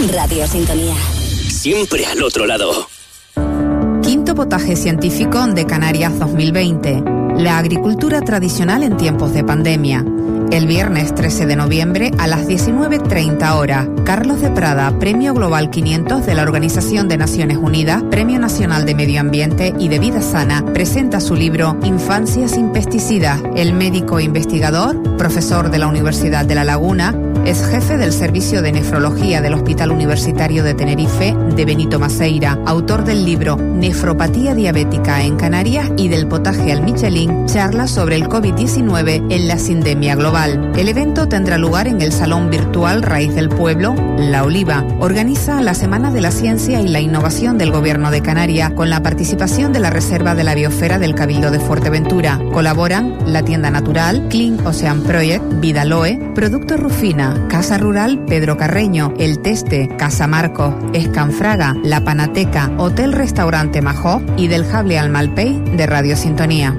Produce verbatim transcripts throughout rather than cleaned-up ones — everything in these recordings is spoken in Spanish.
Radio Sintonía. Siempre al otro lado. Quinto potaje científico de Canarias dos mil veinte. La agricultura tradicional en tiempos de pandemia. El viernes trece de noviembre a las diecinueve treinta horas, Carlos de Prada, Premio Global quinientos de la Organización de Naciones Unidas, Premio Nacional de Medio Ambiente y de Vida Sana, presenta su libro Infancia sin pesticidas. El médico investigador, profesor de la Universidad de La Laguna, es jefe del Servicio de Nefrología del Hospital Universitario de Tenerife de Benito Maceira, autor del libro Nefropatía diabética en Canarias y del potaje al Michelin, charla sobre el COVID diecinueve en la sindemia global. El evento tendrá lugar en el Salón Virtual Raíz del Pueblo, La Oliva. Organiza la Semana de la Ciencia y la Innovación del Gobierno de Canarias con la participación de la Reserva de la Biosfera del Cabildo de Fuerteventura. Colaboran La Tienda Natural, Clean Ocean Project, Vidaloe, Productos Rufina, Casa Rural Pedro Carreño, El Teste, Casa Marcos, Escanfraga, La Panateca, Hotel Restaurante Majó y del Jable al Malpey de Radio Sintonía.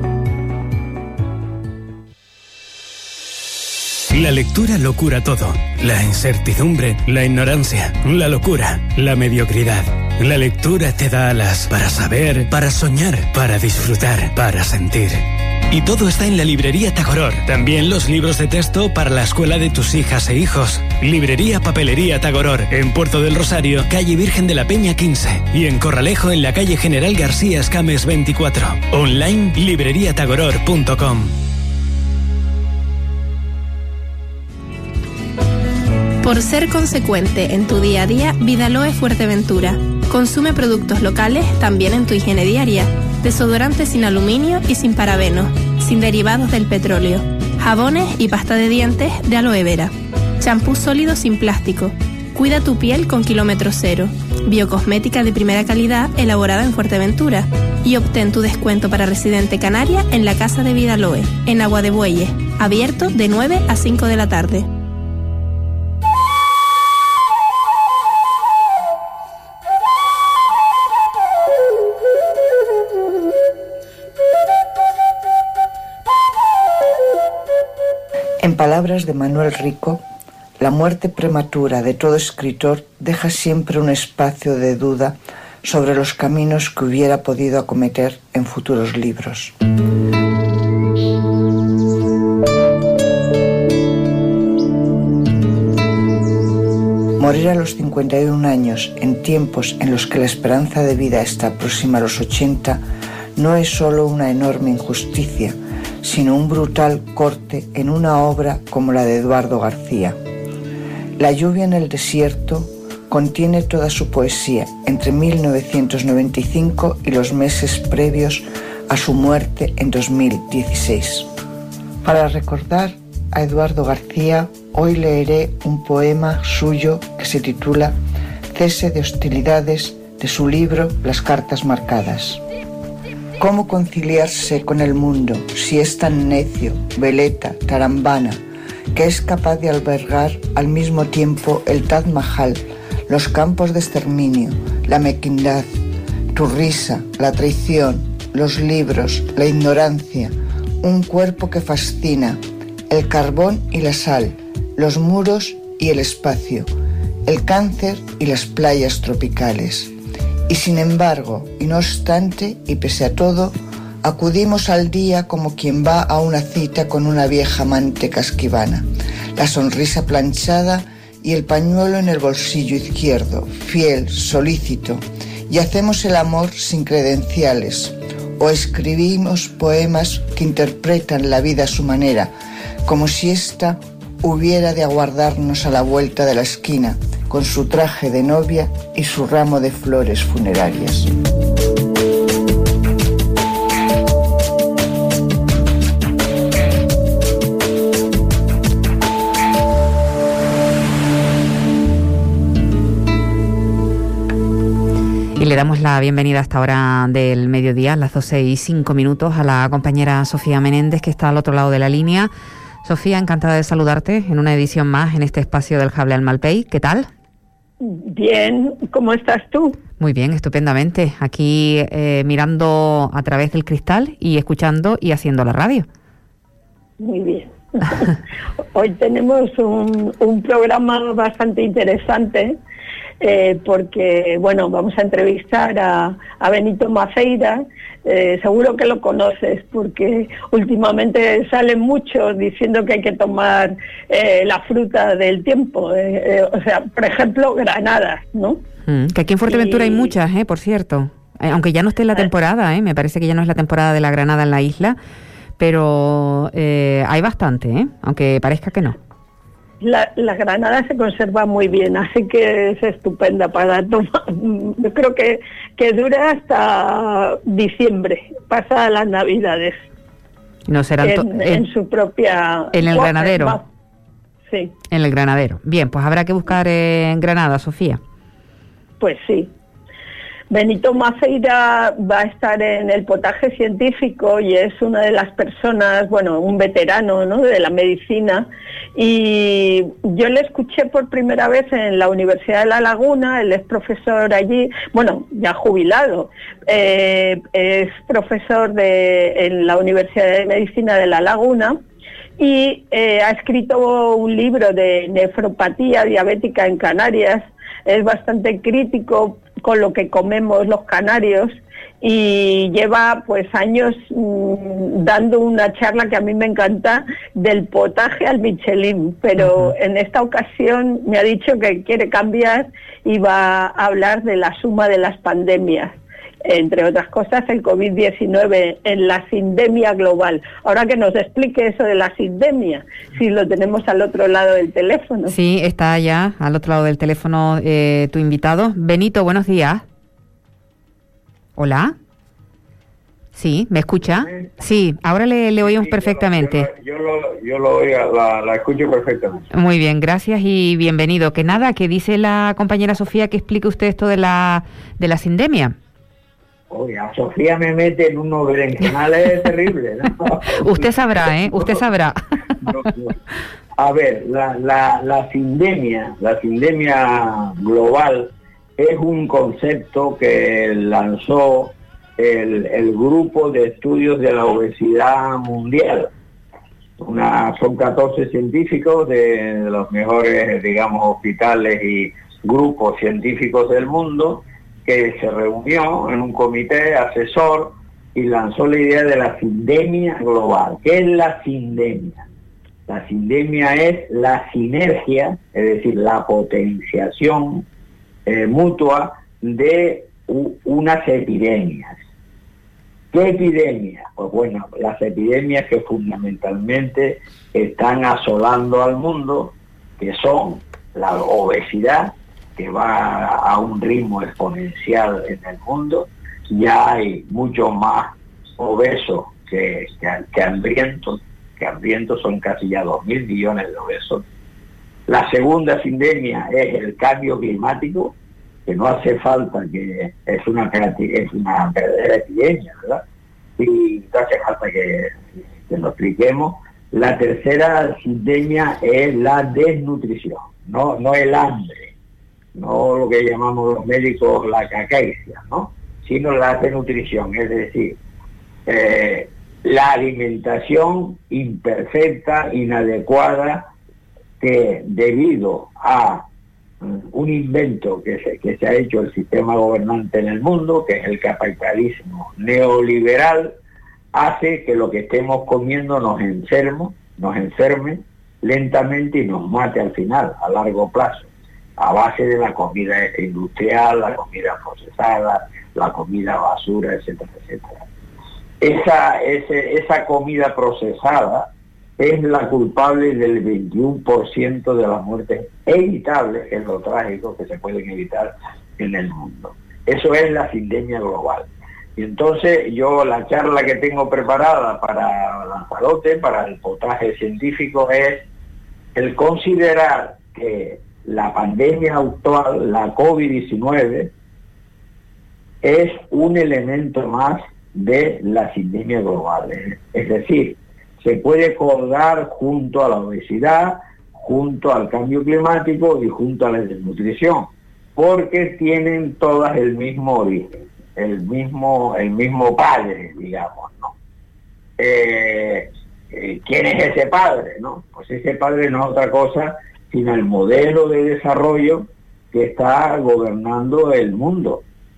La lectura lo cura todo. La incertidumbre, la ignorancia, la locura, la mediocridad. La lectura te da alas para saber, para soñar, para disfrutar, para sentir. Y todo está en la librería Tagoror. También los libros de texto para la escuela de tus hijas e hijos. Librería Papelería Tagoror, en Puerto del Rosario, calle Virgen de la Peña quince. Y en Corralejo, en la calle General García Escames veinticuatro. Online, librería tagoror punto com. Por ser consecuente en tu día a día, Vidaloe Fuerteventura. Consume productos locales también en tu higiene diaria. Desodorantes sin aluminio y sin parabenos, sin derivados del petróleo. Jabones y pasta de dientes de aloe vera. Champú sólido sin plástico. Cuida tu piel con kilómetro cero. Biocosmética de primera calidad elaborada en Fuerteventura. Y obtén tu descuento para residente canaria en la Casa de Vidaloe, en Agua de Bueyes. Abierto de nueve a cinco de la tarde. En palabras de Manuel Rico, la muerte prematura de todo escritor deja siempre un espacio de duda sobre los caminos que hubiera podido acometer en futuros libros. Morir a los cincuenta y un años, en tiempos en los que la esperanza de vida está próxima a los ochenta, no es solo una enorme injusticia, sino un brutal corte en una obra como la de Eduardo García. La lluvia en el desierto contiene toda su poesía entre mil novecientos noventa y cinco y los meses previos a su muerte en dos mil dieciséis. Para recordar a Eduardo García, hoy leeré un poema suyo que se titula Cese de hostilidades, de su libro Las cartas marcadas. ¿Cómo conciliarse con el mundo si es tan necio, veleta, tarambana, que es capaz de albergar al mismo tiempo el Taj Mahal, los campos de exterminio, la mezquindad, tu risa, la traición, los libros, la ignorancia, un cuerpo que fascina, el carbón y la sal, los muros y el espacio, el cáncer y las playas tropicales? Y sin embargo, y no obstante, y pese a todo, acudimos al día como quien va a una cita con una vieja amante casquivana, la sonrisa planchada y el pañuelo en el bolsillo izquierdo, fiel, solícito, y hacemos el amor sin credenciales, o escribimos poemas que interpretan la vida a su manera, como si ésta hubiera de aguardarnos a la vuelta de la esquina, con su traje de novia y su ramo de flores funerarias. Y le damos la bienvenida a esta hora del mediodía, a las doce y cinco minutos, a la compañera Sofía Menéndez, que está al otro lado de la línea. Sofía, encantada de saludarte en una edición más en este espacio del Jable al Malpey. ¿Qué tal? Bien, ¿cómo estás tú? Muy bien, estupendamente. Aquí eh, mirando a través del cristal y escuchando y haciendo la radio. Muy bien. Hoy tenemos un, un programa bastante interesante eh, porque, bueno, vamos a entrevistar a, a Benito Maceira. Eh, seguro que lo conoces, porque últimamente salen muchos diciendo que hay que tomar eh, la fruta del tiempo, eh, eh, o sea, por ejemplo, granadas, ¿no? Mm, que aquí en Fuerteventura y... hay muchas, eh, por cierto. Eh, aunque ya no esté en la temporada, eh, me parece que ya no es la temporada de la granada en la isla, pero eh, hay bastante, eh, aunque parezca que no. La, la granada se conserva muy bien, así que es estupenda para tomar. Yo creo que, que dura hasta diciembre, pasadas las navidades. No serán en, to- en, en su propia... en el granadero. Sí. En el granadero. Bien, pues habrá que buscar eh, en Granada, Sofía. Pues sí. Benito Maceira va a estar en el potaje científico y es una de las personas, bueno, un veterano, ¿no?, de la medicina, y yo le escuché por primera vez en la Universidad de La Laguna. Él es profesor allí, bueno, ya jubilado, eh, es profesor de, en la Universidad de Medicina de La Laguna, y eh, ha escrito un libro de nefropatía diabética en Canarias. Es bastante crítico con lo que comemos los canarios y lleva pues años mmm, dando una charla que a mí me encanta del potaje al Michelin, pero uh-huh. en esta ocasión me ha dicho que quiere cambiar y va a hablar de la suma de las pandemias, entre otras cosas el COVID diecinueve, en la sindemia global. Ahora que nos explique eso de la sindemia, si lo tenemos al otro lado del teléfono. Sí, está ya al otro lado del teléfono eh, tu invitado. Benito, buenos días. Hola. Sí, ¿me escucha? Sí, ahora le, le oímos sí, perfectamente. Yo lo, yo lo, yo lo oigo, la, la escucho perfectamente. Muy bien, gracias y bienvenido. Que nada, que dice la compañera Sofía que explique usted esto de la, de la sindemia. Oye, a Sofía me mete en unos berenjenales terribles, ¿no? Usted sabrá, ¿eh? Usted sabrá. No, no. A ver, la, la, la sindemia, la sindemia global es un concepto que lanzó el, el grupo de estudios de la obesidad mundial. Una, son catorce científicos de, de los mejores, digamos, hospitales y grupos científicos del mundo, que se reunió en un comité asesor y lanzó la idea de la sindemia global. ¿Qué es la sindemia? La sindemia es la sinergia, es decir, la potenciación eh, mutua de u, unas epidemias. ¿Qué epidemias? Pues bueno, las epidemias que fundamentalmente están asolando al mundo, que son la obesidad, que va a un ritmo exponencial en el mundo. Ya hay mucho más obesos que, que, que hambrientos, que hambrientos son casi ya dos mil millones de obesos. La segunda sindemia es el cambio climático, que no hace falta, que es una, es una verdadera epidemia, ¿verdad? Y no hace falta que, que lo expliquemos. La tercera sindemia es la desnutrición, no, no el hambre, no lo que llamamos los médicos la caquexia, ¿no?, sino la desnutrición, es decir, eh, la alimentación imperfecta, inadecuada, que debido a um, un invento que se, que se ha hecho el sistema gobernante en el mundo, que es el capitalismo neoliberal, hace que lo que estemos comiendo nos enferme, nos enferme lentamente y nos mate al final, a largo plazo, a base de la comida industrial, la comida procesada, la comida basura, etcétera, etcétera. Esa, ese, esa comida procesada es la culpable del veintiuno por ciento de las muertes evitables, que es lo trágico, que se pueden evitar en el mundo. Eso es la sindemia global. Y entonces yo la charla que tengo preparada para Lanzarote, para el potaje científico, es el considerar que la pandemia actual, la COVID diecinueve, es un elemento más de la sindemia global. Es decir, se puede colgar junto a la obesidad, junto al cambio climático y junto a la desnutrición, porque tienen todas el mismo origen, el mismo, el mismo padre, digamos, ¿no? Eh, eh, ¿Quién es ese padre, no? Pues ese padre no es otra cosa sino el modelo de desarrollo que está gobernando el mundo.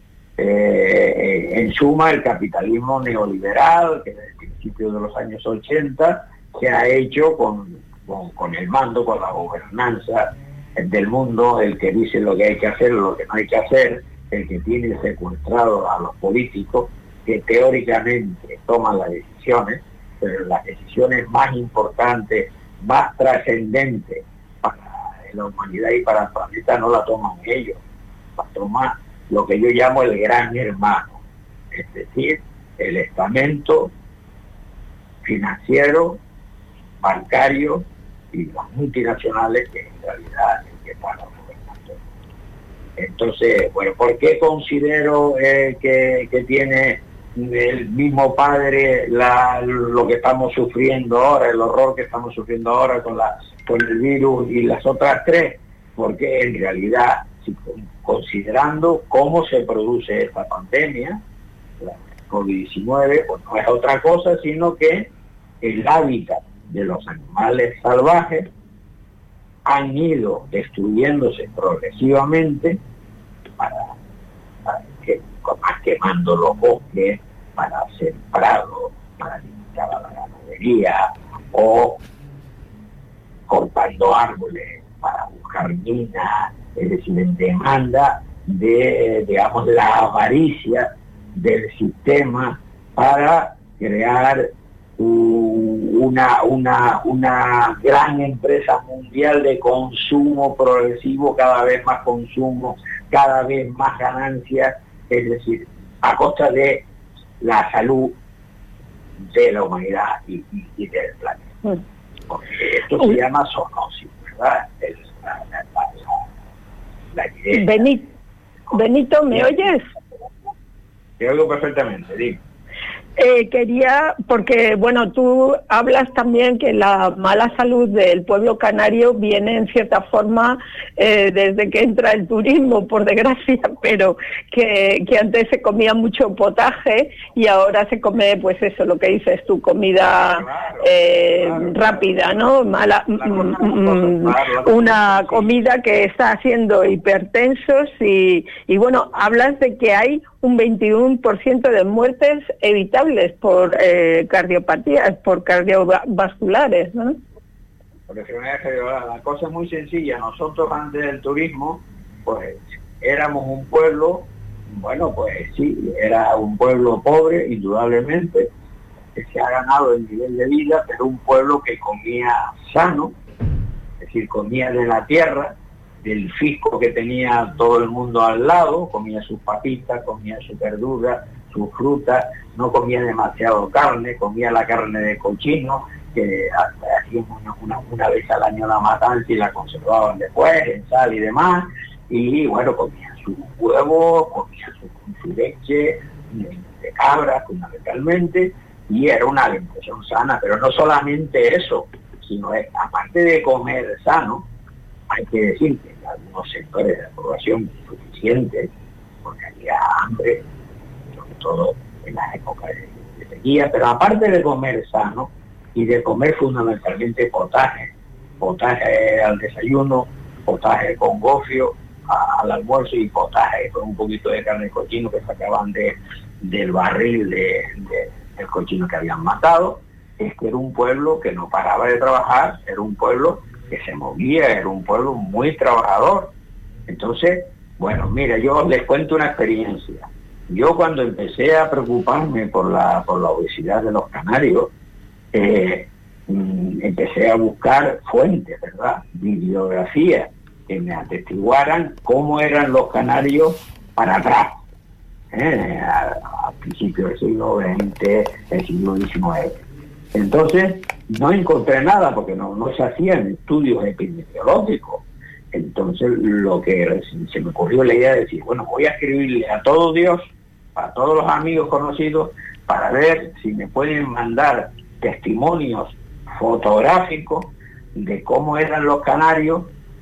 Eh, en suma, el capitalismo neoliberal, que desde el principio de los años ochenta se ha hecho con, con, con el mando, con la gobernanza del mundo, el que dice lo que hay que hacer, lo que no hay que hacer, el que tiene secuestrado a los políticos, que teóricamente toman las decisiones, pero las decisiones más importantes, más trascendentes para la humanidad y para el planeta no la toman ellos, la toma lo que yo llamo el gran hermano, es decir, el estamento financiero, bancario y las multinacionales, que en realidad es el que están gobernando. Entonces, bueno, ¿por qué considero eh, que, que tiene el mismo padre la, lo que estamos sufriendo ahora, el horror que estamos sufriendo ahora con, la, con el virus y las otras tres? Porque en realidad, si, considerando cómo se produce esta pandemia, la COVID diecinueve, pues no es otra cosa sino que el hábitat de los animales salvajes han ido destruyéndose progresivamente para, para que, más quemando los bosques, para hacer prados, para limitar a la ganadería, o cortando árboles para buscar minas, es decir, en demanda de, digamos, la avaricia del sistema para crear una, una, una gran empresa mundial de consumo progresivo, cada vez más consumo, cada vez más ganancias, es decir, a costa de la salud de la humanidad y, y, y del planeta. Porque esto se llama zoonosis, ¿verdad? Es la, la, la, la idea. Benito, Benito, ¿me oyes? Te oigo perfectamente, dime. Eh, quería, porque bueno, tú hablas también que la mala salud del pueblo canario viene en cierta forma eh, desde que entra el turismo, por desgracia, pero que, que antes se comía mucho potaje y ahora se come, pues eso, lo que dices tú, comida Claro, eh, claro, rápida, ¿no? Mala, Claro, mm, claro, mm, claro, una sí. comida que está haciendo hipertensos y, y bueno, hablas de que hay un veintiuno por ciento de muertes evitables por eh, cardiopatías, por cardiovasculares, ¿no? Por enfermedades cardiovasculares. La cosa es muy sencilla. Nosotros antes del turismo, pues éramos un pueblo, bueno, pues sí, era un pueblo pobre, indudablemente, que se ha ganado el nivel de vida, pero un pueblo que comía sano, es decir, comía de la tierra, del fisco que tenía todo el mundo al lado, comía sus papitas, comía su verdura, sus frutas, no comía demasiado carne, comía la carne de cochino, que hacían una, una, una vez al año la matanza y la conservaban después, en sal y demás, y bueno, comía sus huevos, comía su, su leche de, de cabra, fundamentalmente, y era una alimentación sana, pero no solamente eso, sino es, aparte de comer sano, hay que decir que en algunos sectores de la población insuficientes, porque había hambre, sobre todo en las épocas de, de sequía, pero aparte de comer sano y de comer fundamentalmente potaje, potaje al desayuno, potaje con gofio a, al almuerzo y potaje con un poquito de carne de cochino que sacaban de, del barril de, de, del cochino que habían matado, es que era un pueblo que no paraba de trabajar, era un pueblo que se movía, era un pueblo muy trabajador. Entonces, bueno, mira, yo les cuento una experiencia. Yo cuando empecé a preocuparme por la por la obesidad de los canarios, eh, mm, empecé a buscar fuentes, ¿verdad? Bibliografía que me atestiguaran cómo eran los canarios para atrás, ¿eh? a, a principios del siglo veinte, del siglo diecinueve. Entonces, no encontré nada porque no, no se hacían estudios epidemiológicos. Entonces, lo que se me ocurrió la idea de decir, bueno, voy a escribirle a todo Dios, a todos los amigos conocidos, para ver si me pueden mandar testimonios fotográficos de cómo eran los canarios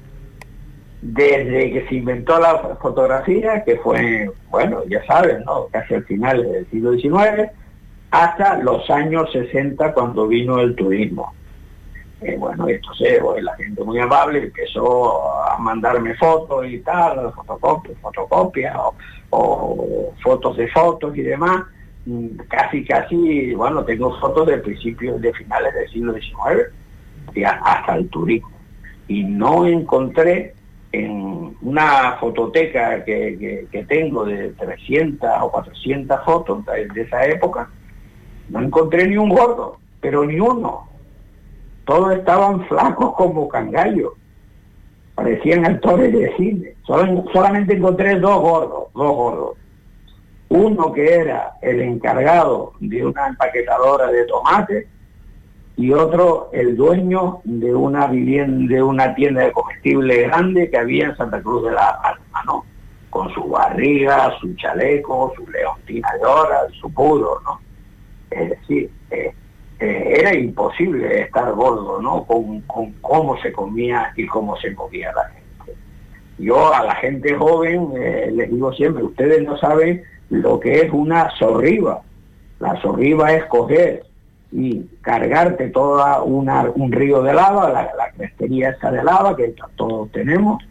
desde que se inventó la fotografía, que fue, bueno, ya saben, ¿no?, casi al final del siglo diecinueve, hasta los años sesenta, cuando vino el turismo. Eh, bueno, entonces pues, la gente muy amable empezó a mandarme fotos y tal, fotocopias, fotocopias o, o fotos de fotos y demás. Casi, casi, bueno, tengo fotos de principios, de finales del siglo diecinueve, hasta el turismo. Y no encontré en una fototeca que, que, que tengo de trescientas o cuatrocientas fotos de, de esa época, no encontré ni un gordo, pero ni uno. Todos estaban flacos como cangallos, parecían actores de cine. Solo, solamente encontré dos gordos, dos gordos. Uno que era el encargado de una empaquetadora de tomate y otro el dueño de una vivienda, de una tienda de comestibles grande que había en Santa Cruz de la Palma, ¿no? Con su barriga, su chaleco, su leontina de oro, su puro, ¿no? Es decir, eh, eh, era imposible estar gordo, ¿no? Con, con cómo se comía y cómo se movía la gente. Yo a la gente joven eh, les digo siempre, ustedes no saben lo que es una zorriba. La zorriba es coger y cargarte toda una, un río de lava, la, la crestería esa de lava que todos tenemos,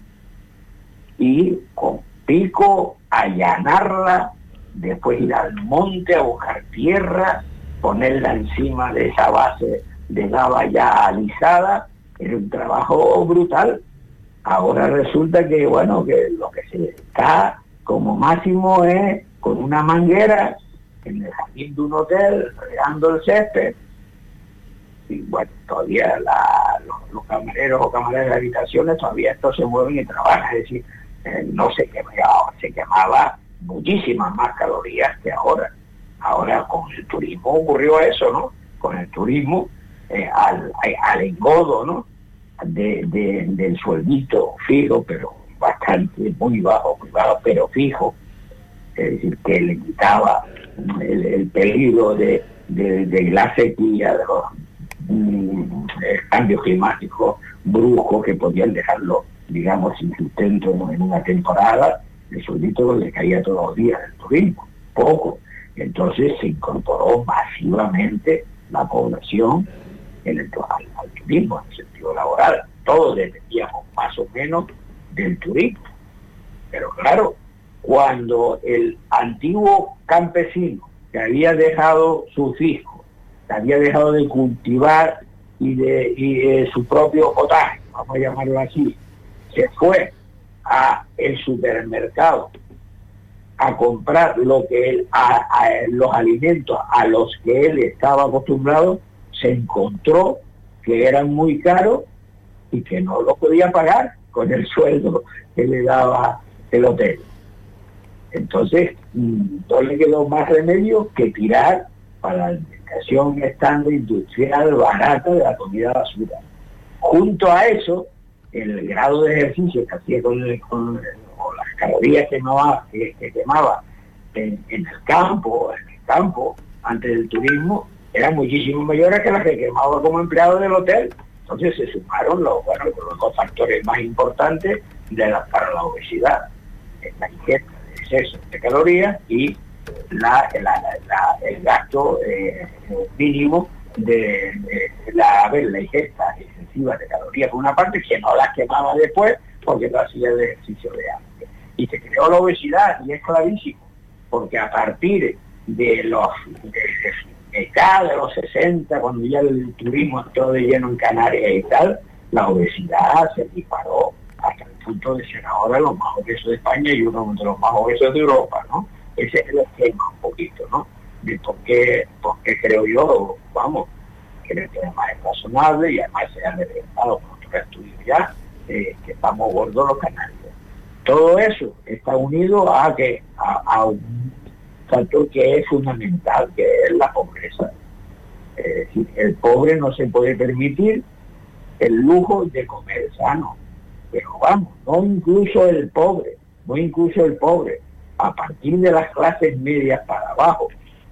y con pico allanarla, después ir al monte a buscar tierra, ponerla encima de esa base de lava ya alisada. Era un trabajo brutal. Ahora resulta que, bueno, que lo que se está como máximo es con una manguera en el jardín de un hotel, regando el césped, y bueno, todavía la, los, los camareros o camareras de habitaciones todavía estos se mueven y trabajan, es decir, eh, no se quemaba, se quemaba muchísimas más calorías que ahora. Ahora con el turismo ocurrió eso, ¿no? Con el turismo, eh, al, al engodo, ¿no? De, de, del sueldito fijo, pero bastante, muy bajo, muy bajo, pero fijo, es decir, que le quitaba el, el peligro de, de, de la sequía, de los mm, cambios climáticos bruscos que podían dejarlo, digamos, sin sustento en una temporada. El sueldito le caía todos los días del turismo, poco. Entonces se incorporó masivamente la población en el, al, al turismo, en el sentido laboral. Todos dependíamos más o menos del turismo. Pero claro, cuando el antiguo campesino que había dejado sus hijos, que había dejado de cultivar y de, y de su propio potaje, vamos a llamarlo así, se fue a el supermercado a comprar lo que él, a, a, los alimentos a los que él estaba acostumbrado, se encontró que eran muy caros y que no lo podía pagar con el sueldo que le daba el hotel. Entonces no le quedó más remedio que tirar para la alimentación estándar industrial barata de la comida basura. Junto a eso, el grado de ejercicio que hacía con, el, con, el, con las calorías que quemaba, que, que quemaba en, en el campo, en el campo antes del turismo, eran muchísimo mayores que las que quemaba como empleado del hotel. Entonces se sumaron los, bueno, los dos factores más importantes de la, para la obesidad, la ingesta de exceso de calorías y la, la, la, el gasto eh, mínimo de, de la, ver, la ingesta excesiva de calorías por una parte, que no las quemaba después porque no hacía el ejercicio de hambre. Y se creó la obesidad, y es clarísimo, porque a partir de los de, de, de, de los sesenta, cuando ya el turismo entró de lleno en Canarias y tal, la obesidad se disparó hasta el punto de ser ahora los más obesos de España y uno de los más obesos de Europa, ¿no? Ese es el esquema un poquito, ¿no? De por qué, por qué creo yo, vamos, creo que además es razonable y además se ha representado con otros estudios ya, eh, que estamos gordos los canarios. Todo eso está unido a que a, a un factor que es fundamental, que es la pobreza. Es decir, el pobre no se puede permitir el lujo de comer sano. Pero vamos, no incluso el pobre, no incluso el pobre, a partir de las clases medias para abajo,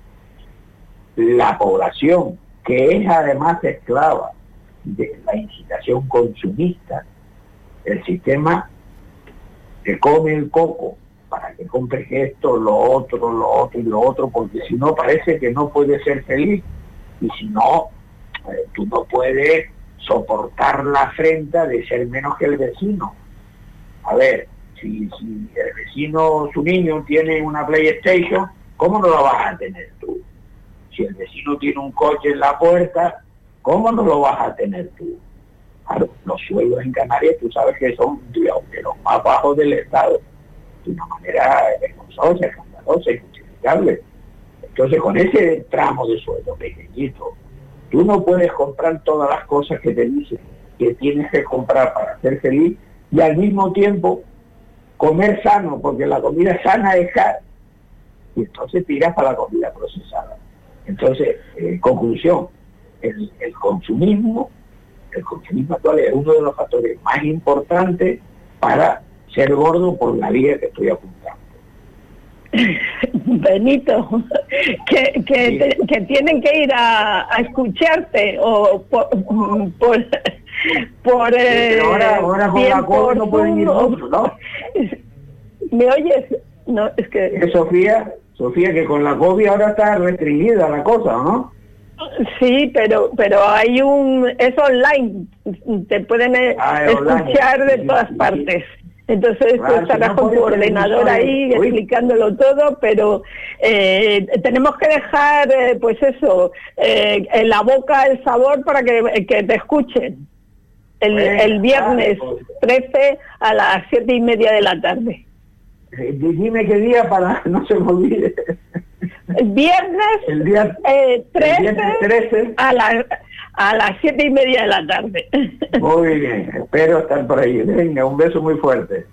la población que es además esclava de la incitación consumista, el sistema te come el coco para que compres esto, lo otro, lo otro y lo otro, porque si no parece que no puedes ser feliz, y si no, eh, tú no puedes soportar la afrenta de ser menos que el vecino. A ver, si, si el vecino, su niño, tiene una PlayStation, ¿cómo no la vas a tener tú? Si el vecino tiene un coche en la puerta, ¿cómo no lo vas a tener tú? Claro, los sueldos en Canarias, tú sabes que son, digamos, de los más bajos del Estado, de una manera vergonzosa, escandalosa, injustificable. Entonces, con ese tramo de sueldo pequeñito, tú no puedes comprar todas las cosas que te dicen que tienes que comprar para ser feliz y al mismo tiempo comer sano, porque la comida sana es cara. Y entonces tiras para la comida procesada. Entonces, en conclusión, el, el consumismo, el consumismo actual es uno de los factores más importantes para ser gordo por la vía que estoy apuntando. Benito, que, que, sí. te, que tienen que ir a, a escucharte o por, por, por eh, ahora, ahora con la COVID no pueden ir otros, ¿no? ¿Me oyes? No, es que... Eh, Sofía, Sofía, que con la COVID ahora está restringida la cosa, ¿no? Sí, pero pero hay un... es online, te pueden ah, escuchar online. De todas sí, partes. Sí. Entonces claro, tú estarás si no con tu ordenador ahí Uy. explicándolo todo, pero eh, tenemos que dejar, eh, pues eso, eh, en la boca el sabor para que, que te escuchen. El, bueno, el viernes claro, pues. trece a las siete y media de la tarde. Eh, dime qué día para que no se me olvide. El viernes, el día, eh, trece, el viernes trece a las a las siete y media de la tarde. Muy bien, espero estar por ahí. Venga, un beso muy fuerte.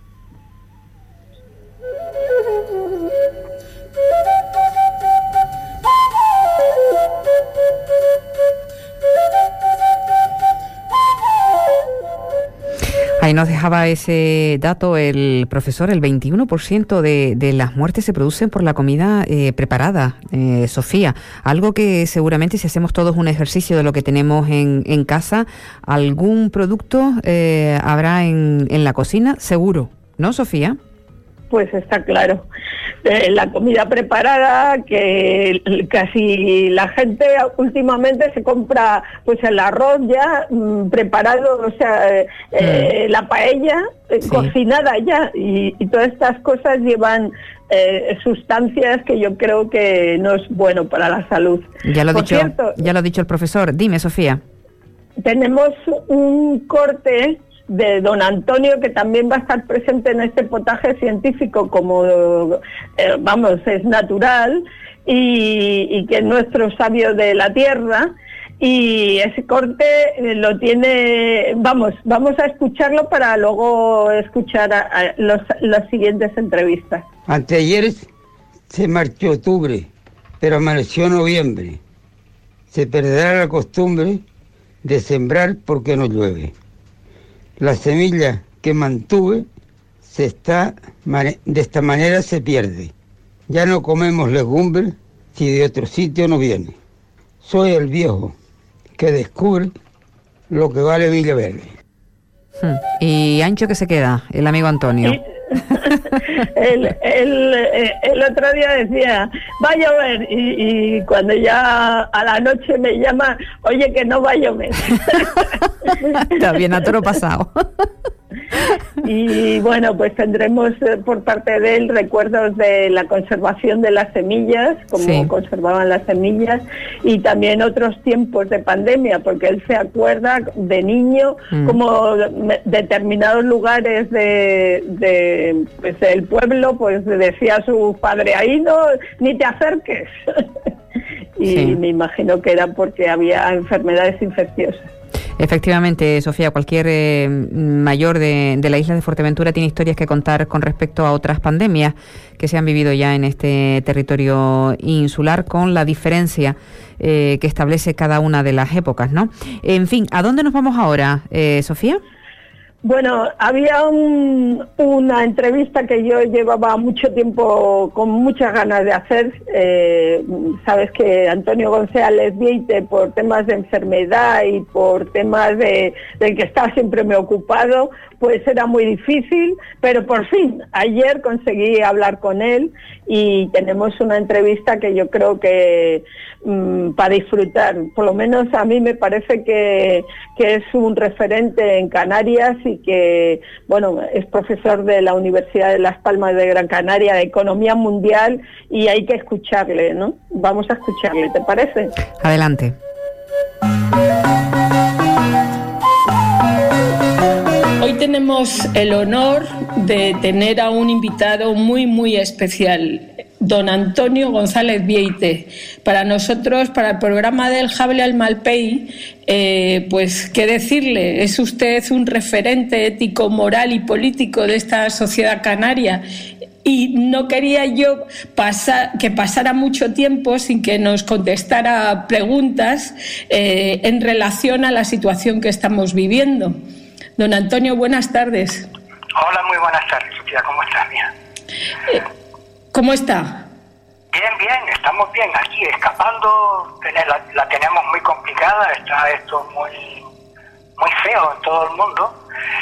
Ahí nos dejaba ese dato el profesor, el veintiuno por ciento de, de las muertes se producen por la comida eh, preparada, eh, Sofía. Algo que seguramente si hacemos todos un ejercicio de lo que tenemos en, en casa, algún producto eh, habrá en, en la cocina, seguro, ¿no, Sofía? Pues está claro. Eh, la comida preparada, que casi la gente últimamente se compra pues el arroz ya mmm, preparado, o sea, eh, mm. la paella eh, sí. cocinada ya, y, y todas estas cosas llevan eh, sustancias que yo creo que no es bueno para la salud. Ya lo, Por dicho, cierto, ya lo ha dicho el profesor. Dime, Sofía. Tenemos un corte de don Antonio, que también va a estar presente en este potaje científico, como eh, vamos, es natural, y, y que es nuestro sabio de la tierra, y ese corte eh, lo tiene, vamos, vamos a escucharlo para luego escuchar a, a los, las siguientes entrevistas. Anteayer se marchó octubre, pero amaneció noviembre. Se perderá la costumbre de sembrar porque no llueve. La semilla que mantuve se está de esta manera se pierde. Ya no comemos legumbres si de otro sitio no viene. Soy el viejo que descubre lo que vale Villaverde. Hmm. Y ancho que se queda, el amigo Antonio. Sí. el, el, el otro día decía, va a llover, y, y cuando ya a la noche me llama, oye, que no va a llover. Está bien, a toro pasado. Y bueno, pues tendremos eh, por parte de él recuerdos de la conservación de las semillas, como sí. conservaban las semillas, y también otros tiempos de pandemia, porque él se acuerda de niño mm. como de, determinados lugares de, de pues, del pueblo, pues decía a su padre, ahí no, ni te acerques. Y sí. me imagino que era porque había enfermedades infecciosas. Efectivamente, Sofía, cualquier eh, mayor de, de la isla de Fuerteventura tiene historias que contar con respecto a otras pandemias que se han vivido ya en este territorio insular, con la diferencia eh, que establece cada una de las épocas, ¿no? En fin, ¿a dónde nos vamos ahora, eh, Sofía? Bueno, había un, una entrevista que yo llevaba mucho tiempo con muchas ganas de hacer. Eh, sabes que Antonio González Vieite, por temas de enfermedad y por temas de, del que está siempre me ocupado, pues era muy difícil, pero por fin, ayer conseguí hablar con él y tenemos una entrevista que yo creo que mmm, para disfrutar, por lo menos a mí me parece que, que es un referente en Canarias y que, bueno, es profesor de la Universidad de Las Palmas de Gran Canaria de Economía Mundial y hay que escucharle, ¿no? Vamos a escucharle, ¿te parece? Adelante. Hoy tenemos el honor de tener a un invitado muy, muy especial, don Antonio González Vieite. Para nosotros, para el programa del Jable al Malpei, eh, pues qué decirle, es usted un referente ético, moral y político de esta sociedad canaria. Y no quería yo pasar, que pasara mucho tiempo sin que nos contestara preguntas eh, en relación a la situación que estamos viviendo. Don Antonio, buenas tardes. Hola, muy buenas tardes, Sofía. ¿Cómo estás, mía? Eh, ¿Cómo está? Bien, bien, estamos bien. Aquí escapando, la, la tenemos muy complicada, está esto muy, muy feo en todo el mundo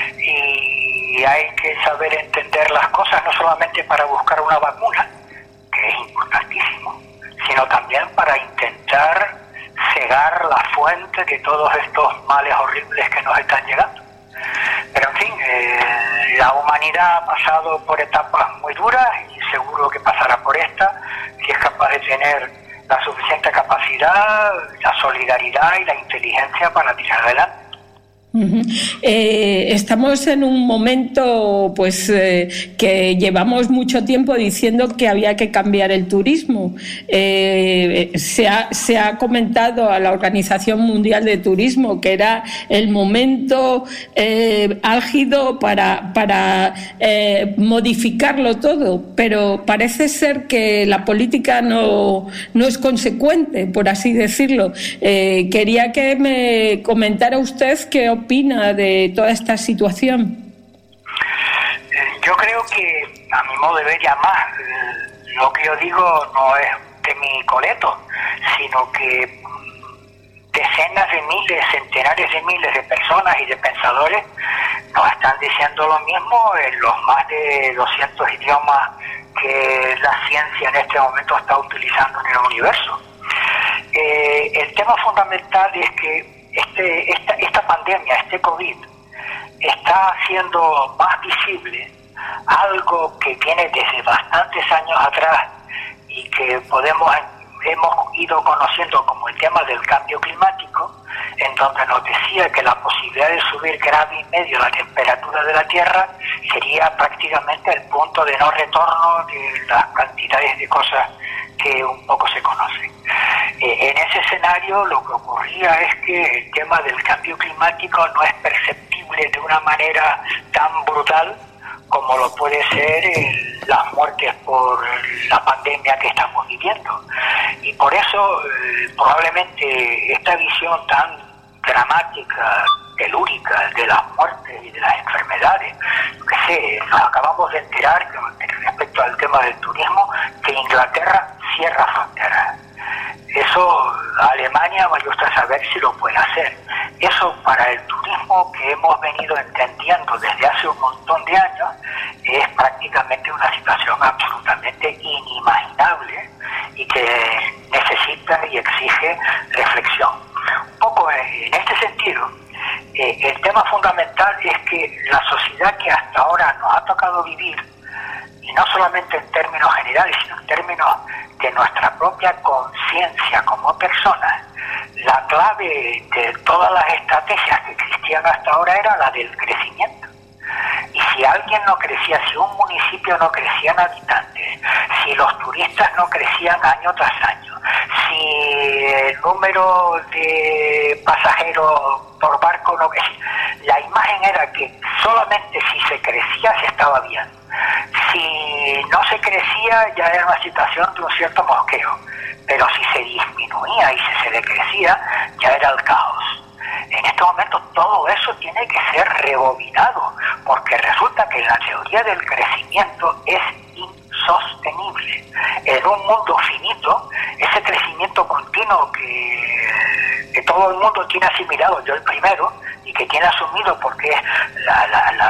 y hay que saber entender las cosas, no solamente para buscar una vacuna, que es importantísimo, sino también para intentar cegar la fuente de todos estos males horribles que nos están llegando. Pero en fin, eh, la humanidad ha pasado por etapas muy duras y seguro que pasará por esta, si es capaz de tener la suficiente capacidad, la solidaridad y la inteligencia para tirar adelante. Uh-huh. Eh, estamos en un momento pues eh, que llevamos mucho tiempo diciendo que había que cambiar el turismo. Eh, se, ha, se ha comentado a la Organización Mundial de Turismo que era el momento eh, álgido para, para eh, modificarlo todo, pero parece ser que la política no, no es consecuente, por así decirlo. Eh, quería que me comentara usted qué opina de toda esta situación. Yo creo que, a mi modo de ver, ya más, lo que yo digo no es de mi coleto, sino que decenas de miles, centenares de miles de personas y de pensadores nos están diciendo lo mismo en los más de doscientos idiomas que la ciencia en este momento está utilizando en el universo. Eh, el tema fundamental es que Este, esta, esta pandemia, este COVID, está haciendo más visible algo que viene desde bastantes años atrás y que podemos hemos ido conociendo como el tema del cambio climático, en donde nos decía que la posibilidad de subir grado y medio la temperatura de la Tierra sería prácticamente el punto de no retorno de las cantidades de cosas que un poco se conocen. Eh, en ese escenario lo que ocurría es que el tema del cambio climático no es perceptible de una manera tan brutal como lo puede ser eh, las muertes por la pandemia que estamos viviendo. Y por eso eh, probablemente esta visión tan dramática, telúrica de las muertes y de las enfermedades, que sé, nos acabamos de enterar que, respecto al tema del turismo, que Inglaterra cierra fronteras. Eso Alemania vaya usted a saber si lo puede hacer. Eso para el turismo que hemos venido entendiendo desde hace un montón de años es prácticamente una situación absolutamente inimaginable y que necesita y exige reflexión. Un poco en este sentido, eh, el tema fundamental es que la sociedad que hasta ahora nos ha tocado vivir, y no solamente en términos generales, sino en términos de nuestra propia conciencia como personas, la clave de todas las estrategias que existían hasta ahora era la del crecimiento. Y si alguien no crecía, si un municipio no crecía en habitantes, si los turistas no crecían año tras año, si el número de pasajeros por barco no crecía, la imagen era que solamente si se crecía se estaba bien. Si no se crecía ya era una situación de un cierto mosqueo, pero si se disminuía y si se decrecía ya era el caos. En este momento todo eso tiene que ser rebobinado, porque resulta que la teoría del crecimiento es insostenible. En un mundo finito, ese crecimiento continuo que, que todo el mundo tiene asimilado, yo el primero, y que tiene asumido porque es la, la, la,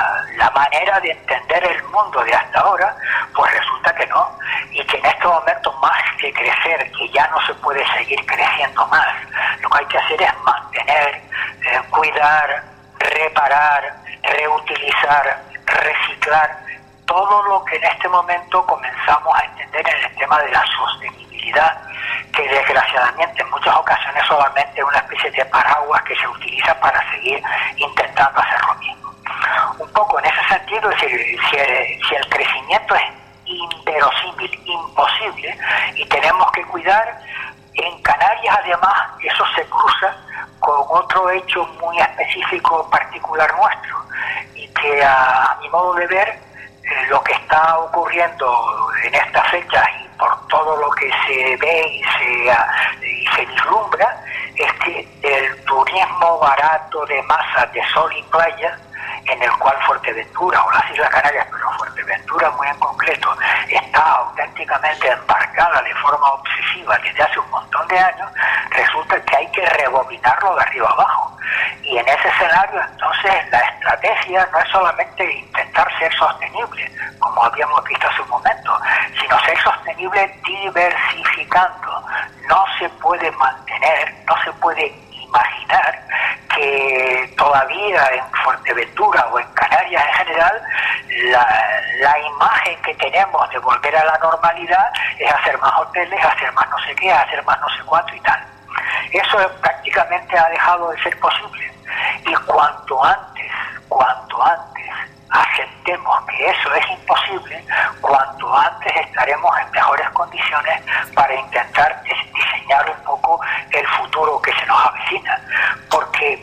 la manera de entender el mundo de hasta ahora, pues resulta que no, y que en este momento, más que crecer, que ya no se puede seguir creciendo más, lo que hay que hacer es mantener, eh, cuidar, reparar, reutilizar, reciclar, todo lo que en este momento comenzamos a entender en el tema de la sostenibilidad, que desgraciadamente en muchas ocasiones solamente es una especie de paraguas que se utiliza para seguir intentando hacer lo mismo. Un poco en ese sentido, es decir, si el, si el crecimiento es inverosímil, imposible, y tenemos que cuidar, en Canarias además eso se cruza con otro hecho muy específico, particular nuestro, y que a, a mi modo de ver, eh, lo que está ocurriendo en estas fechas y por todo lo que se ve y se, y se vislumbra, es que el turismo barato de masas de sol y playa, en el cual Fuerteventura o las Islas Canarias, pero Fuerteventura muy en concreto, está auténticamente embarcada de forma obsesiva desde hace un montón de años, resulta que hay que rebobinarlo de arriba abajo. Y en ese escenario, entonces, la estrategia no es solamente intentar ser sostenible, como habíamos visto hace un momento, sino ser sostenible diversificando. No se puede mantener, no se puede imaginar que todavía en Fuerteventura o en Canarias en general la, la imagen que tenemos de volver a la normalidad es hacer más hoteles, hacer más no sé qué, hacer más no sé cuánto y tal. Eso prácticamente ha dejado de ser posible, y cuanto antes, cuanto antes aceptemos que eso es imposible, cuanto antes estaremos en mejores condiciones para intentar diseñar un poco el futuro que se nos avecina. Porque,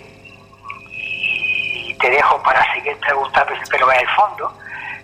y te dejo para seguir preguntando, pero en el fondo,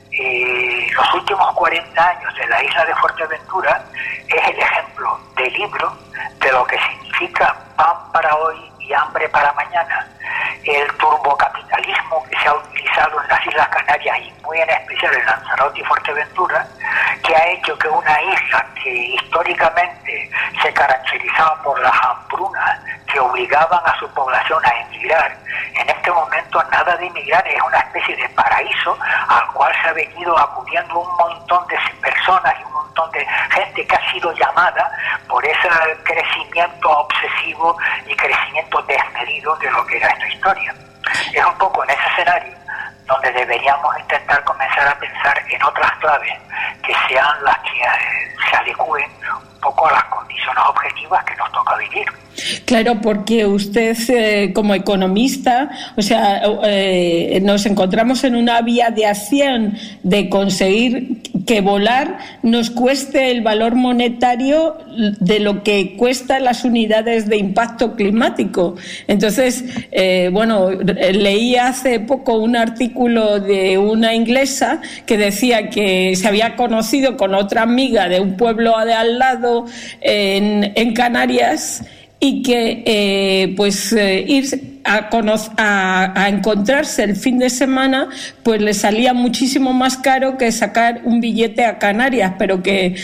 eh, los últimos cuarenta años de la isla de Fuerteventura es el ejemplo de libro de lo que significa pan para hoy y hambre para mañana. El turbocapitalismo que se ha utilizado en las Islas Canarias y muy en especial en Lanzarote y Fuerteventura, que ha hecho que una isla que históricamente se caracterizaba por las hambrunas que obligaban a su población a emigrar, en este momento nada de emigrar, es una especie de paraíso al cual se ha venido acudiendo un montón de personas y un montón de gente que ha sido llamada por ese crecimiento obsesivo y crecimiento desmedido de lo que era esta historia. Es un poco en ese escenario donde deberíamos intentar comenzar a pensar en otras claves que sean las que eh, se adecúen un poco a las condiciones objetivas que nos toca vivir. Claro, porque usted eh, como economista, o sea, eh, nos encontramos en una vía de acción de conseguir que volar nos cueste el valor monetario de lo que cuestan las unidades de impacto climático. Entonces, eh, bueno, leí hace poco un artículo de una inglesa que decía que se había conocido con otra amiga de un pueblo de al lado en, en Canarias, y que eh, pues eh, ir a, conocer, a, a encontrarse el fin de semana pues le salía muchísimo más caro que sacar un billete a Canarias, pero que eh,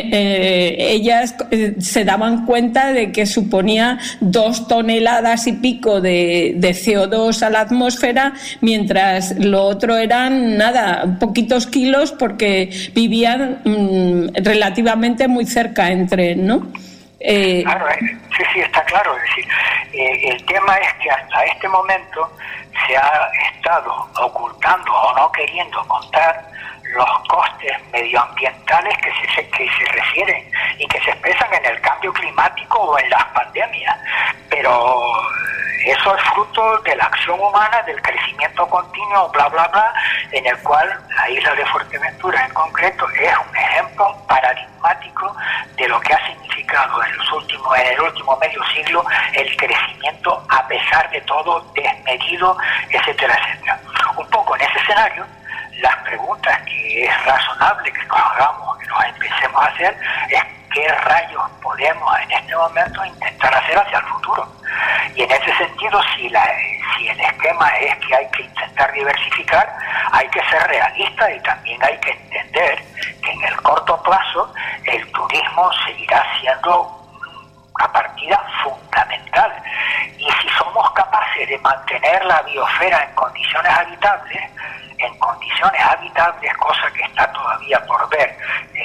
eh, ellas eh, se daban cuenta de que suponía dos toneladas y pico de, de C O dos a la atmósfera, mientras lo otro eran nada, poquitos kilos, porque vivían mmm, relativamente muy cerca entre, ¿no? Eh, claro, eh, sí, sí, está claro. Es decir, eh, el tema es que hasta este momento se ha estado ocultando o no queriendo contar los costes medioambientales que se, que se refieren y que se expresan en el cambio climático o en las pandemias. Pero eso es fruto de la acción humana, del crecimiento continuo, bla, bla, bla, en el cual la isla de Fuerteventura en concreto es un ejemplo paradigmático de lo que ha significado en, los últimos, en el último medio siglo el crecimiento, a pesar de todo, desmedido, etcétera, etcétera. Un poco en ese escenario, las preguntas que es razonable que nos hagamos, que nos empecemos a hacer, es qué rayos podemos en este momento intentar hacer hacia el futuro. Y en ese sentido, si, la, si el esquema es que hay que intentar diversificar, hay que ser realista y también hay que entender que en el corto plazo el turismo seguirá siendo una partida fundamental. Y si somos capaces de mantener la biosfera en condiciones habitables, en condiciones habitables, cosa que está todavía por ver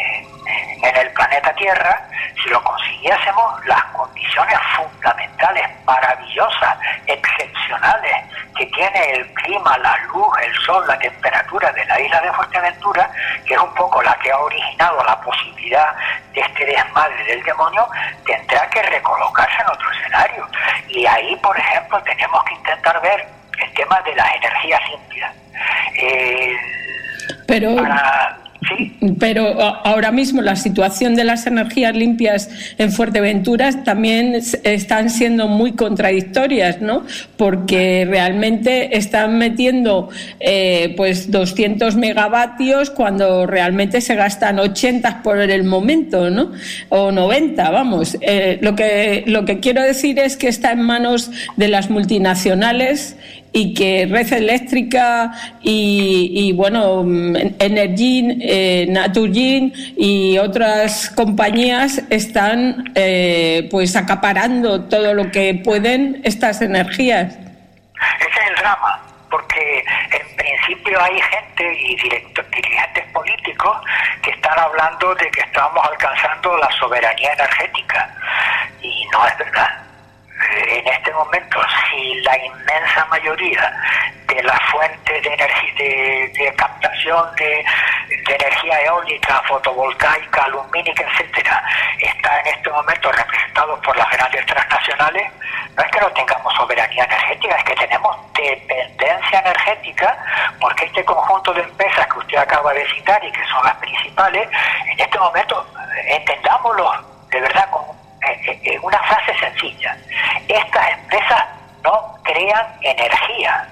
en, en el planeta Tierra, si lo consiguiésemos, las condiciones fundamentales, maravillosas, excepcionales, que tiene el clima, la luz, el sol, la temperatura de la isla de Fuerteventura, que es un poco la que ha originado la posibilidad de este desmadre del demonio, tendrá que recolocarse en otro escenario. Y ahí, por ejemplo, tenemos que intentar ver el tema de las energías limpias. Eh, Pero... para, ¿sí? Pero ahora mismo la situación de las energías limpias en Fuerteventura también están siendo muy contradictorias, ¿no? Porque realmente están metiendo eh, pues doscientos megavatios cuando realmente se gastan ochenta por el momento, ¿no? O noventa, vamos. Eh, lo que lo que quiero decir es que está en manos de las multinacionales y que Red Eléctrica y, y bueno, Energin, eh, Naturgy y otras compañías están eh, pues acaparando todo lo que pueden estas energías. Ese es el drama, porque en principio hay gente y directo, dirigentes políticos que están hablando de que estamos alcanzando la soberanía energética, y no es verdad. En este momento, si la inmensa mayoría de las fuentes de energía, de, de captación de, de energía eólica, fotovoltaica, lumínica, etcétera, está en este momento representados por las grandes transnacionales, no es que no tengamos soberanía energética, es que tenemos dependencia energética, porque este conjunto de empresas que usted acaba de citar y que son las principales, en este momento, entendámoslo de verdad con en una frase sencilla: estas empresas no crean energía,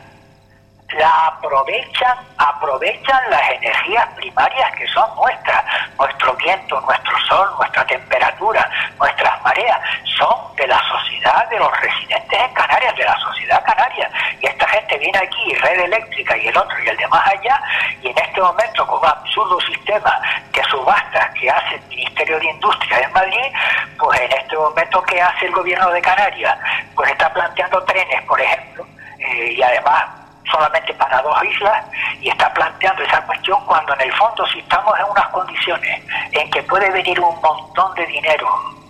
la aprovechan, aprovechan las energías primarias que son nuestras, nuestro viento, nuestro sol, nuestra temperatura, nuestras mareas, son de la sociedad de los residentes en Canarias, de la sociedad canaria, y esta gente viene aquí, Red Eléctrica y el otro y el de más allá, y en este momento con un absurdo sistema de subastas que hace el Ministerio de Industria en Madrid, pues en este momento ¿qué hace el gobierno de Canarias? Pues está planteando trenes, por ejemplo, eh, y además solamente para dos islas, y está planteando esa cuestión cuando en el fondo, si estamos en unas condiciones en que puede venir un montón de dinero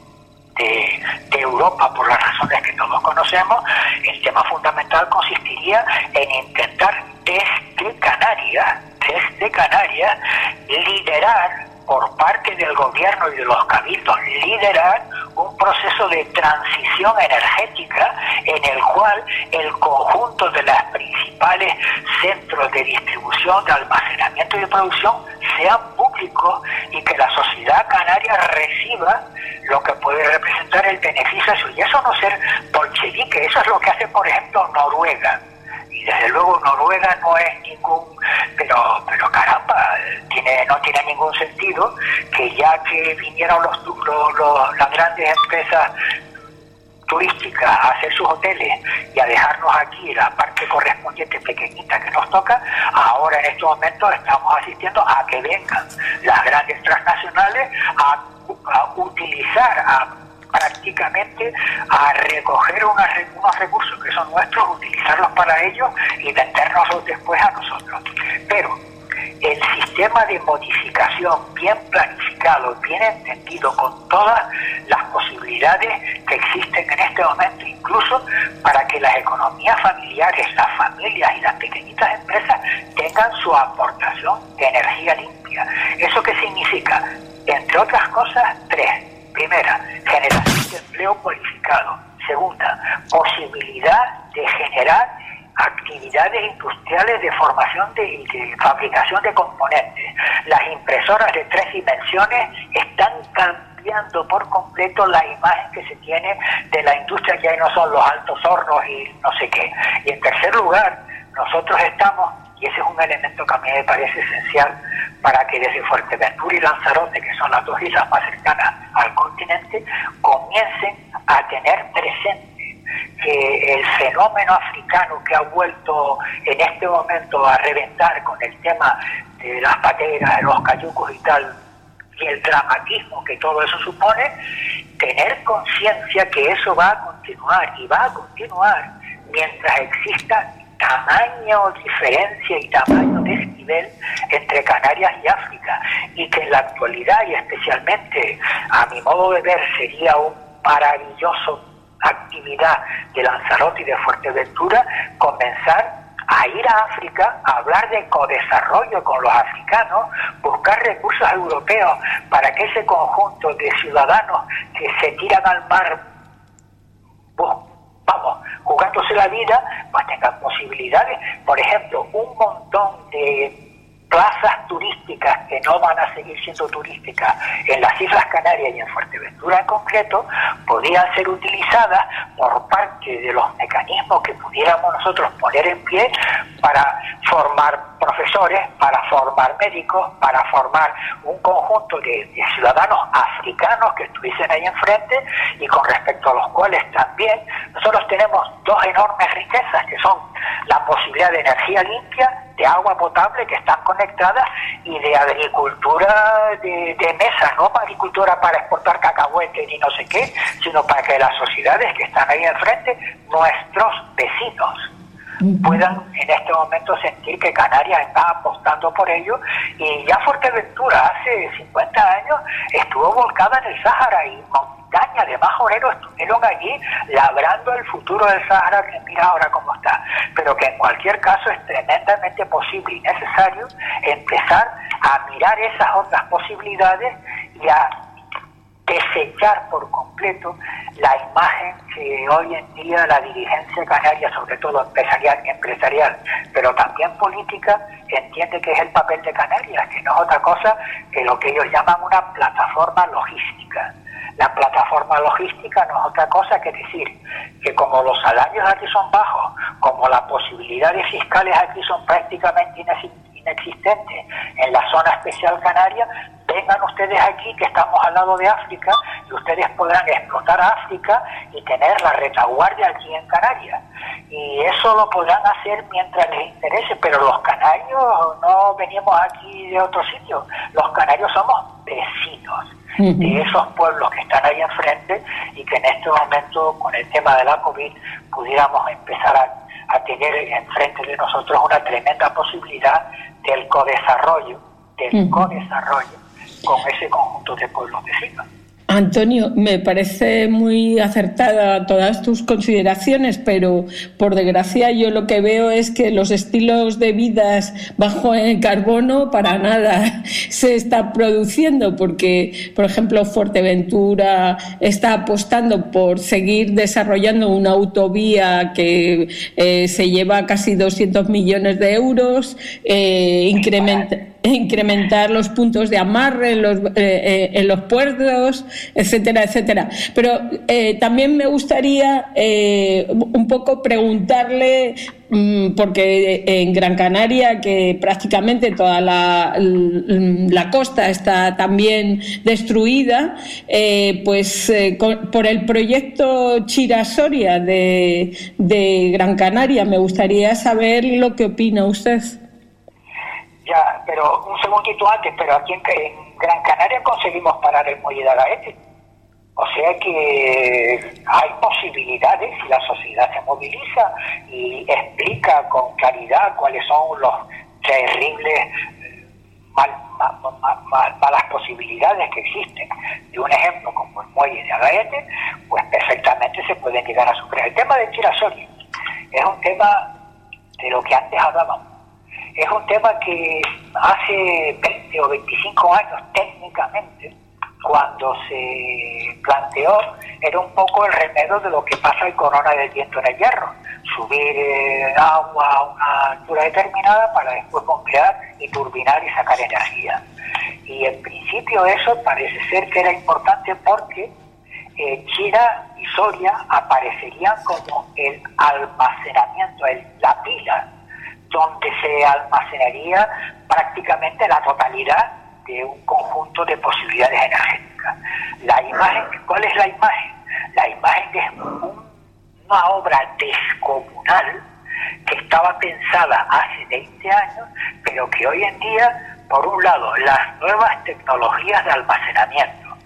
de, de Europa por las razones que todos conocemos, el tema fundamental consistiría en intentar desde Canarias, desde Canarias, liderar por parte del gobierno y de los cabildos, liderar un proceso de transición energética en el cual el conjunto de los principales centros de distribución, de almacenamiento y de producción sean públicos, y que la sociedad canaria reciba lo que puede representar el beneficio de eso. Y eso no ser bolchevique, eso es lo que hace, por ejemplo, Noruega. Y desde luego Noruega no es ningún, pero pero caramba, tiene no tiene ningún sentido que ya que vinieron los, los, los las grandes empresas turísticas a hacer sus hoteles y a dejarnos aquí la parte correspondiente pequeñita que nos toca, ahora en estos momentos estamos asistiendo a que vengan las grandes transnacionales a, a utilizar, a prácticamente a recoger unos, unos recursos que son nuestros, utilizarlos para ellos y vendérnoslos después a nosotros. Pero el sistema de modificación bien planificado, bien entendido, con todas las posibilidades que existen en este momento, incluso para que las economías familiares, las familias y las pequeñitas empresas tengan su aportación de energía limpia. ¿Eso qué significa? Entre otras cosas, tres. Primera, generación de empleo cualificado. Segunda, posibilidad de generar actividades industriales de formación de, y de fabricación de componentes. Las impresoras de tres dimensiones están cambiando por completo la imagen que se tiene de la industria, que ahí no son los altos hornos y no sé qué. Y en tercer lugar, nosotros estamos, y ese es un elemento que a mí me parece esencial, para que desde Fuerteventura y Lanzarote, que son las dos islas más cercanas al continente, comiencen a tener presente que el fenómeno africano que ha vuelto en este momento a reventar con el tema de las pateras, de los cayucos y tal, y el dramatismo que todo eso supone, tener conciencia que eso va a continuar, y va a continuar mientras exista tamaño diferencia y tamaño desnivel entre Canarias y África, y que en la actualidad y especialmente a mi modo de ver sería un maravilloso actividad de Lanzarote y de Fuerteventura comenzar a ir a África, a hablar de codesarrollo con los africanos, buscar recursos europeos para que ese conjunto de ciudadanos que se tiran al mar, pues, vamos, jugándose la vida, pues tengan posibilidades. Por ejemplo, un montón de plazas turísticas que no van a seguir siendo turísticas en las Islas Canarias y en Fuerteventura en concreto, podían ser utilizadas por parte de los mecanismos que pudiéramos nosotros poner en pie para formar profesores, para formar médicos, para formar un conjunto de, de ciudadanos africanos que estuviesen ahí enfrente, y con respecto a los cuales también nosotros tenemos dos enormes riquezas, que son la posibilidad de energía limpia, de agua potable, que están conectadas, y de agricultura de, de mesa, no agricultura para exportar cacahuetes ni no sé qué, sino para que las sociedades que están ahí enfrente, nuestros vecinos, puedan en este momento sentir que Canarias está apostando por ello. Y ya Fuerteventura hace cincuenta años estuvo volcada en el Sáhara, y montañas de bajoreros estuvieron allí labrando el futuro del Sáhara, que mira ahora cómo está. Pero que en cualquier caso es tremendamente posible y necesario empezar a mirar esas otras posibilidades y a desechar por completo la imagen que hoy en día la dirigencia canaria, sobre todo empresarial, empresarial, pero también política, entiende que es el papel de Canarias, que no es otra cosa que lo que ellos llaman una plataforma logística. La plataforma logística no es otra cosa que decir que como los salarios aquí son bajos, como las posibilidades fiscales aquí son prácticamente inexistentes en la zona especial canaria, vengan ustedes aquí, que estamos al lado de África, y ustedes podrán explotar a África y tener la retaguardia aquí en Canarias. Y eso lo podrán hacer mientras les interese, pero los canarios no venimos aquí de otro sitio. Los canarios somos vecinos de esos pueblos que están ahí enfrente, y que en este momento, con el tema de la COVID, pudiéramos empezar a, a tener enfrente de nosotros una tremenda posibilidad del codesarrollo, del codesarrollo con ese conjunto de pueblos vecinos. Antonio, me parece muy acertada todas tus consideraciones, pero por desgracia yo lo que veo es que los estilos de vidas bajo el carbono para nada se está produciendo, porque, por ejemplo, Fuerteventura está apostando por seguir desarrollando una autovía que eh, se lleva casi doscientos millones de euros, eh, incrementa incrementar los puntos de amarre en los, eh, en los puertos, etcétera, etcétera. Pero eh, también me gustaría eh, un poco preguntarle, mmm, porque en Gran Canaria, que prácticamente toda la, la costa está también destruida, eh, pues eh, con, por el proyecto Chira-Soria de, de Gran Canaria, me gustaría saber lo que opina usted. Ya, pero un segundito antes, pero aquí en, en Gran Canaria conseguimos parar el muelle de Agaete. O sea que hay posibilidades si la sociedad se moviliza y explica con claridad cuáles son los terribles mal, mal, mal, mal, malas posibilidades que existen. De un ejemplo como el muelle de Agaete, pues perfectamente se pueden llegar a superar. El tema de Chira-Soria es un tema de lo que antes hablábamos. Es un tema que hace veinte o veinticinco años técnicamente, cuando se planteó, era un poco el remedio de lo que pasa el corona del viento en el hierro. Subir eh, agua a una altura determinada para después bombear y turbinar y sacar energía. Y en principio eso parece ser que era importante porque eh, Chira y Soria aparecerían como el almacenamiento, el, la pila, donde se almacenaría prácticamente la totalidad de un conjunto de posibilidades energéticas. La imagen, ¿cuál es la imagen? La imagen es un, una obra descomunal que estaba pensada hace veinte años, pero que hoy en día, por un lado, las nuevas tecnologías de almacenamiento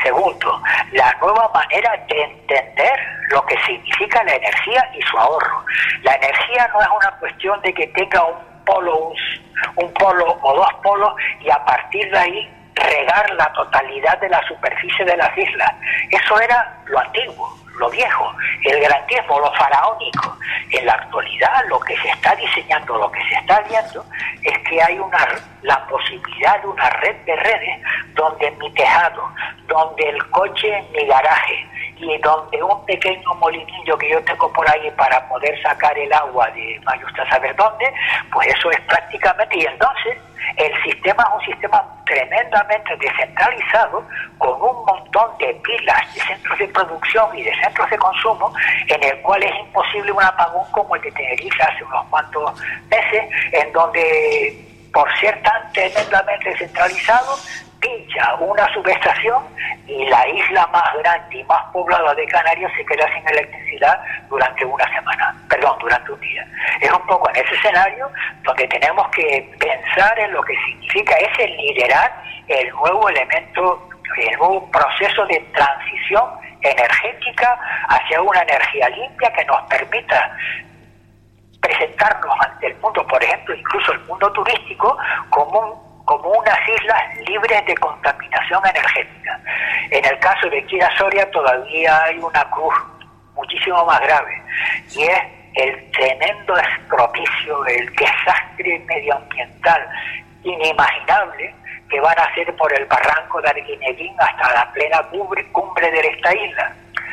Segundo, la nueva manera de entender lo que significa la energía y su ahorro. La energía no es una cuestión de que tenga un polo, un, un polo o dos polos y a partir de ahí regar la totalidad de la superficie de las islas. Eso era lo antiguo, lo viejo, el grandismo, lo faraónico. En la actualidad lo que se está diseñando, lo que se está viendo es que hay una la posibilidad de una red de redes donde mi tejado, donde el coche en mi garaje y donde un pequeño molinillo que yo tengo por ahí para poder sacar el agua de vaya usted a saber dónde, pues eso es prácticamente, y entonces el sistema es un sistema tremendamente descentralizado con un montón de pilas de centros de producción y de centros de consumo en el cual es imposible un apagón como el de Tenerife hace unos cuantos meses, en donde por ser tan tremendamente descentralizado pincha una subestación y la isla más grande y más poblada de Canarias se queda sin electricidad durante una semana, perdón, durante un día. Es un poco en ese escenario donde tenemos que pensar en lo que significa ese liderar el nuevo elemento, el nuevo proceso de transición energética hacia una energía limpia que nos permita presentarnos ante el mundo, por ejemplo, incluso el mundo turístico, como un como unas islas libres de contaminación energética. En el caso de Kira Soria todavía hay una cruz muchísimo más grave, y es el tremendo estropicio, el desastre medioambiental inimaginable que van a hacer por el barranco de Arguineguín hasta la plena cumbre, cumbre de esta isla.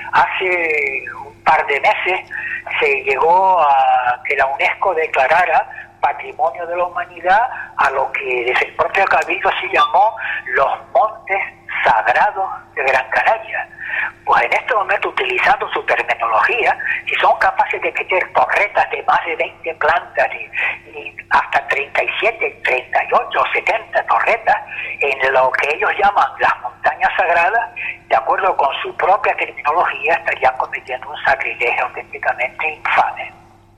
Hace un par de meses se llegó a que la UNESCO declarara Patrimonio de la Humanidad a lo que desde el propio Cabildo se llamó los Montes Sagrados de Gran Canaria. Pues en este momento, utilizando su terminología, si son capaces de meter torretas de más de veinte plantas y, y hasta treinta y siete, treinta y ocho, setenta torretas en lo que ellos llaman las montañas sagradas, de acuerdo con su propia terminología, estarían cometiendo un sacrilegio auténticamente infame.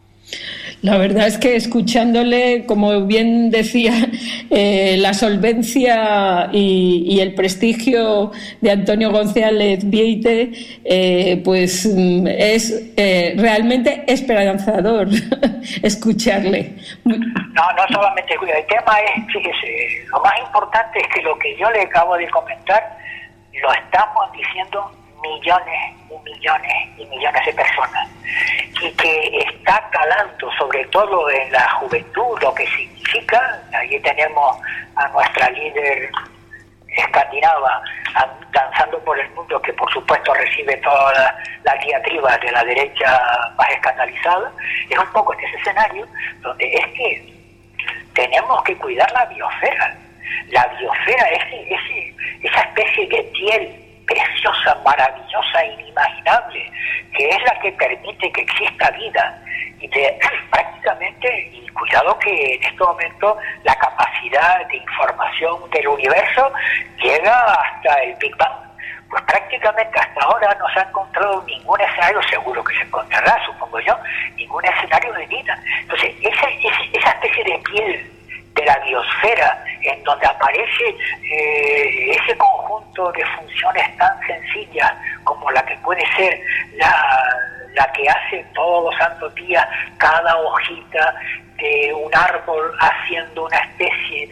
La verdad es que escuchándole, como bien decía, eh, la solvencia y, y el prestigio de Antonio González Vieyte, eh, pues es eh, realmente esperanzador escucharle. No, no solamente el tema es, fíjese, lo más importante es que lo que yo le acabo de comentar lo estamos diciendo millones y millones y millones de personas, y que está calando sobre todo en la juventud lo que significa. Ahí tenemos a nuestra líder escandinava danzando por el mundo, que por supuesto recibe toda la, la diatriba de la derecha más escandalizada. Es un poco en ese escenario donde es que tenemos que cuidar la biosfera. La biosfera es ese, esa especie de piel preciosa, maravillosa, inimaginable, que es la que permite que exista vida, y de, prácticamente, y cuidado que en este momento la capacidad de información del universo llega hasta el Big Bang. Pues prácticamente hasta ahora no se ha encontrado ningún escenario, seguro que se encontrará, supongo yo, ningún escenario de vida. Entonces, esa, esa, esa especie de piel de la biosfera, en donde aparece eh, ese conjunto de funciones tan sencillas como la que puede ser la, la que hace todos los santos días cada hojita de un árbol haciendo una especie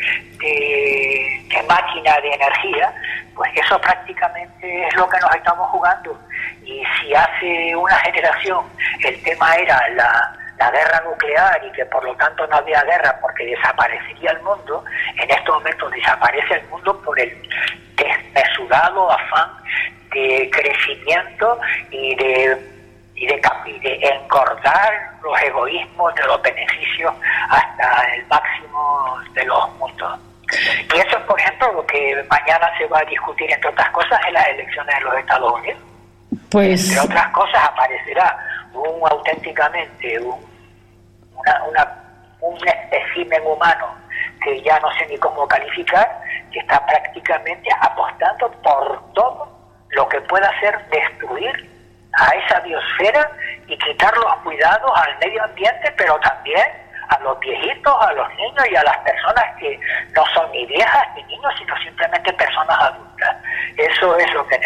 de, de máquina de energía, pues eso prácticamente es lo que nos estamos jugando. Y si hace una generación el tema era la la guerra nuclear y que por lo tanto no había guerra porque desaparecería el mundo, en estos momentos desaparece el mundo por el desmesurado afán de crecimiento y de, y de, y de engordar los egoísmos de los beneficios hasta el máximo de los mundos. Y eso es, por ejemplo, lo que mañana se va a discutir, entre otras cosas, en las elecciones de los Estados Unidos. Pues... Entre otras cosas aparecerá un auténticamente un Una, una, un espécimen humano que ya no sé ni cómo calificar, que está prácticamente apostando por todo lo que pueda hacer destruir a esa biosfera y quitar los cuidados al medio ambiente, pero también a los viejitos, a los niños y a las personas que no son ni viejas ni niños, sino simplemente personas adultas. Eso es lo que en este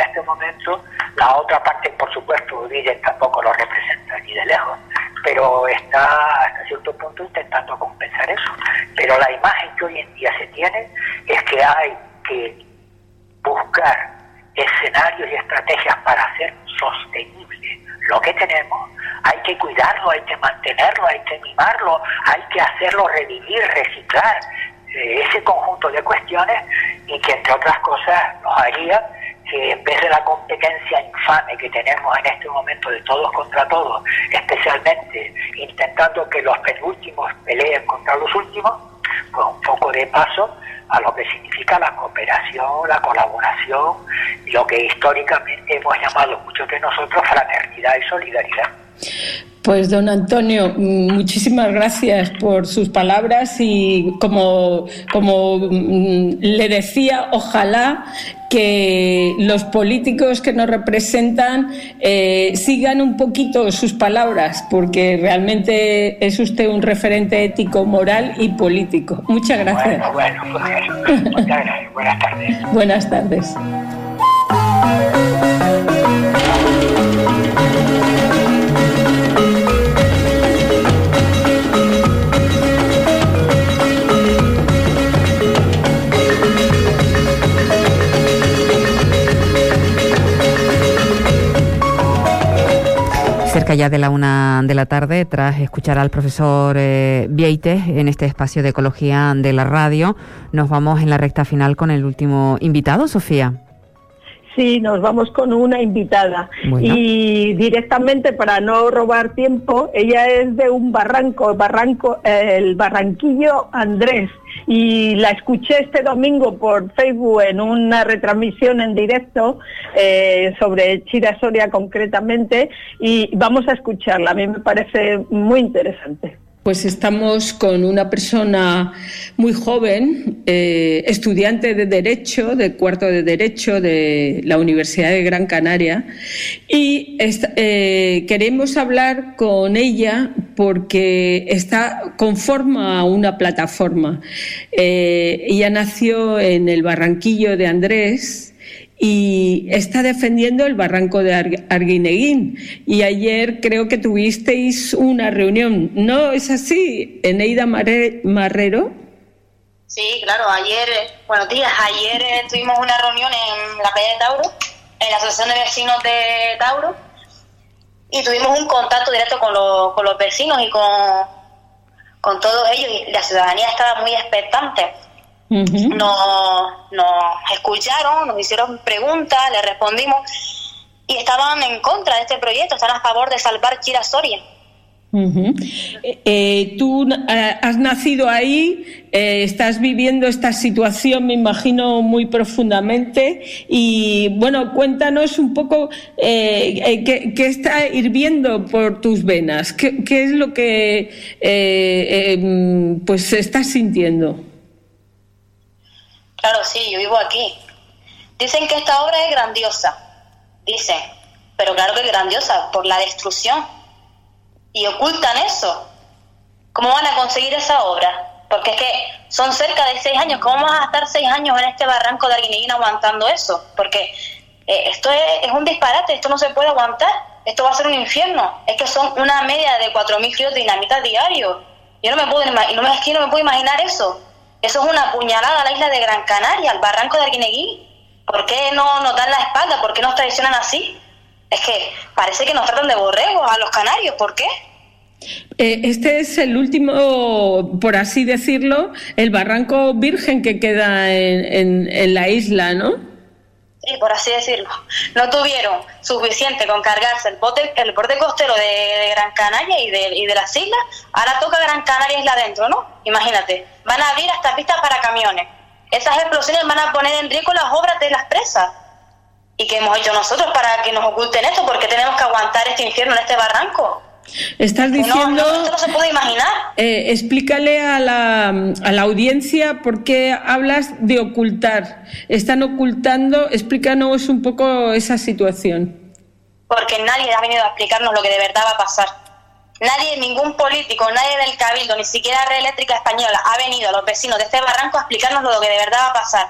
momento. La otra parte, por supuesto, Biden tampoco lo representa ni de lejos, pero está hasta cierto punto intentando compensar eso. Pero la imagen que hoy en día se tiene es que hay que buscar escenarios y estrategias para hacer sostenible lo que tenemos. Hay que cuidarlo, hay que mantenerlo, hay que mimarlo, hay que hacerlo revivir, reciclar, eh, ese conjunto de cuestiones, y que entre otras cosas nos haría que en vez de la competencia infame que tenemos en este momento de todos contra todos, especialmente intentando que los penúltimos peleen contra los últimos, pues un poco de paso a lo que significa la cooperación, la colaboración, lo que históricamente hemos llamado muchos de nosotros fraternidad y solidaridad. Pues don Antonio, muchísimas gracias por sus palabras y como, como le decía, ojalá que los políticos que nos representan eh, sigan un poquito sus palabras, porque realmente es usted un referente ético, moral y político. Muchas gracias. Bueno, bueno, pues eso. Muchas gracias. Buenas tardes. Buenas tardes. Cerca ya de la una de la tarde, tras escuchar al profesor eh, Vieites en este espacio de ecología de la radio, nos vamos en la recta final con el último invitado, Sofía. Sí, nos vamos con una invitada. Bueno. Y directamente, para no robar tiempo, ella es de un barranco, barranco eh, el Barranquillo Andrés. Y la escuché este domingo por Facebook en una retransmisión en directo eh, sobre Chira Soria concretamente, y vamos a escucharla. A mí me parece muy interesante. Pues estamos con una persona muy joven, eh, estudiante de Derecho, de cuarto de Derecho de la Universidad de Gran Canaria, y esta, eh, queremos hablar con ella porque está conforma una plataforma. Eh, ella nació en el Barranquillo de Andrés y está defendiendo el barranco de Arguineguín. Y ayer creo que tuvisteis una reunión, ¿no es así, Eneida Marrero? Sí, claro, ayer, buenos días, ayer eh, tuvimos una reunión en la calle de Tauro, en la Asociación de Vecinos de Tauro, y tuvimos un contacto directo con, los, con los vecinos y con, con todos ellos, y la ciudadanía estaba muy expectante. Uh-huh. Nos, nos escucharon, nos hicieron preguntas, les respondimos y estaban en contra de este proyecto, están a favor de salvar Chira Soria. Uh-huh. Eh, tú eh, has nacido ahí, eh, estás viviendo esta situación, me imagino, muy profundamente, y bueno, cuéntanos un poco eh, eh, qué, qué está hirviendo por tus venas, qué, qué es lo que eh, eh, pues estás sintiendo. Claro, sí, yo vivo aquí. Dicen que esta obra es grandiosa, dicen, pero claro que es grandiosa por la destrucción. Y ocultan eso. ¿Cómo van a conseguir esa obra? Porque es que son cerca de seis años. ¿Cómo vas a estar seis años en este barranco de Arguineguín aguantando eso? Porque eh, esto es, es un disparate, esto no se puede aguantar. Esto va a ser un infierno. Es que son una media de cuatro mil kilos de dinamita diario. Yo no me puedo, no me, es que no me puedo imaginar eso. Eso es una puñalada a la isla de Gran Canaria, al barranco de Arguineguín. ¿Por qué no nos dan la espalda? ¿Por qué nos traicionan así? Es que parece que nos tratan de borregos a los canarios. ¿Por qué? Eh, este es el último, por así decirlo, el barranco virgen que queda en, en, en la isla, ¿no? Sí, por así decirlo. No tuvieron suficiente con cargarse el bote, el borde costero de, de Gran Canaria y de, y de las islas. Ahora toca Gran Canaria isla adentro, ¿no? Imagínate. Van a abrir hasta pistas para camiones. Esas explosiones van a poner en riesgo las obras de las presas. ¿Y qué hemos hecho nosotros para que nos oculten esto? ¿Por qué tenemos que aguantar este infierno en este barranco? Estás diciendo... No, no, esto no se puede imaginar. Eh, explícale a la, a la audiencia por qué hablas de ocultar. Están ocultando, explícanos un poco esa situación. Porque nadie ha venido a explicarnos lo que de verdad va a pasar. Nadie, ningún político, nadie del Cabildo, ni siquiera Red Eléctrica Española ha venido a los vecinos de este barranco a explicarnos lo que de verdad va a pasar.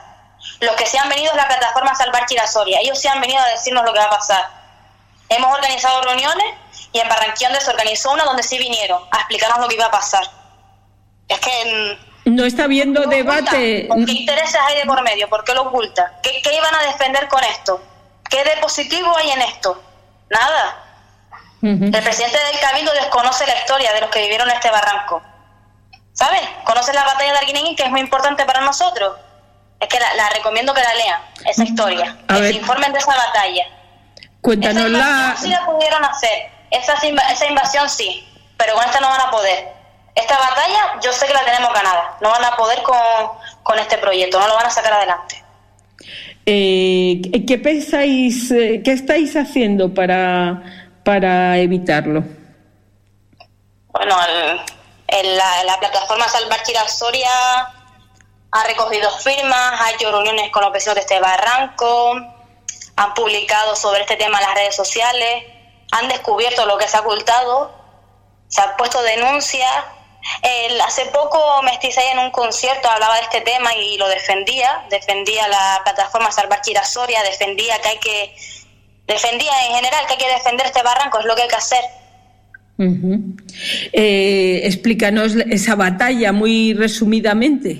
Los que sí han venido es la plataforma Salvar Chirasoria. Ellos sí han venido a decirnos lo que va a pasar. Hemos organizado reuniones y en Barranquilla se organizó una donde sí vinieron a explicarnos lo que iba a pasar. Es que... No está habiendo ¿qué debate. ¿Qué intereses hay de por medio? ¿Por qué lo oculta? ¿Qué, ¿Qué iban a defender con esto? ¿Qué de positivo hay en esto? Nada. Uh-huh. El presidente del Cabildo desconoce la historia de los que vivieron este barranco. ¿Saben? Conoce la batalla de Arguineguín, que es muy importante para nosotros. Es que la, la recomiendo que la lean, esa historia. A que ver. Se informen de esa batalla. Cuéntanos esa invasión la... sí la pudieron hacer. Esa, esa invasión sí. Pero con esta no van a poder. Esta batalla yo sé que la tenemos ganada. No van a poder con, con este proyecto. No lo van a sacar adelante. Eh, ¿Qué pensáis, eh, qué estáis haciendo para, para evitarlo? Bueno, el, el, la, la plataforma Salvar Chirasoria ha recogido firmas, ha hecho reuniones con los vecinos de este barranco, han publicado sobre este tema en las redes sociales, han descubierto lo que se ha ocultado, se han puesto denuncias. El, hace poco Mestizay en un concierto hablaba de este tema y lo defendía, defendía la plataforma Salvar Chirasoria, defendía que hay que, defendía en general que hay que defender este barranco, es lo que hay que hacer. Uh-huh. Eh, explícanos esa batalla muy resumidamente.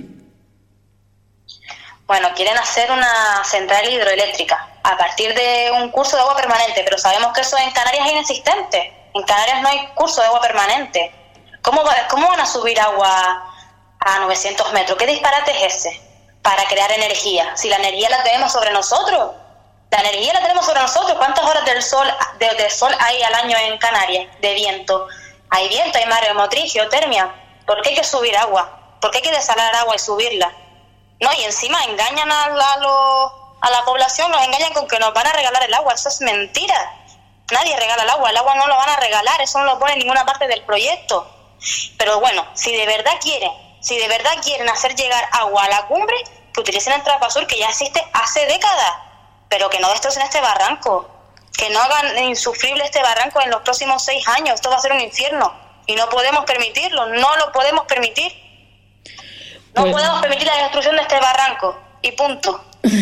Bueno, quieren hacer una central hidroeléctrica a partir de un curso de agua permanente, pero sabemos que eso en Canarias es inexistente. En Canarias no hay curso de agua permanente. ¿Cómo, va, ¿Cómo van a subir agua a novecientos metros? ¿Qué disparate es ese? Para crear energía. Si la energía la tenemos sobre nosotros. La energía la tenemos sobre nosotros. ¿Cuántas horas del sol, de, de sol hay al año en Canarias? De viento. Hay viento, hay mareomotriz, geotermia. ¿Por qué hay que subir agua? ¿Por qué hay que desalar agua y subirla? No, y encima engañan a la, a, lo, a la población, nos engañan con que nos van a regalar el agua. Eso es mentira. Nadie regala el agua. El agua no lo van a regalar. Eso no lo pone en ninguna parte del proyecto. Pero bueno, si de verdad quieren, si de verdad quieren hacer llegar agua a la cumbre, que utilicen el Trapasur, que ya existe hace décadas, pero que no destrocen este barranco, que no hagan insufrible este barranco en los próximos seis años. Esto va a ser un infierno y no podemos permitirlo, no lo podemos permitir. No pues... podemos permitir la destrucción de este barranco y punto.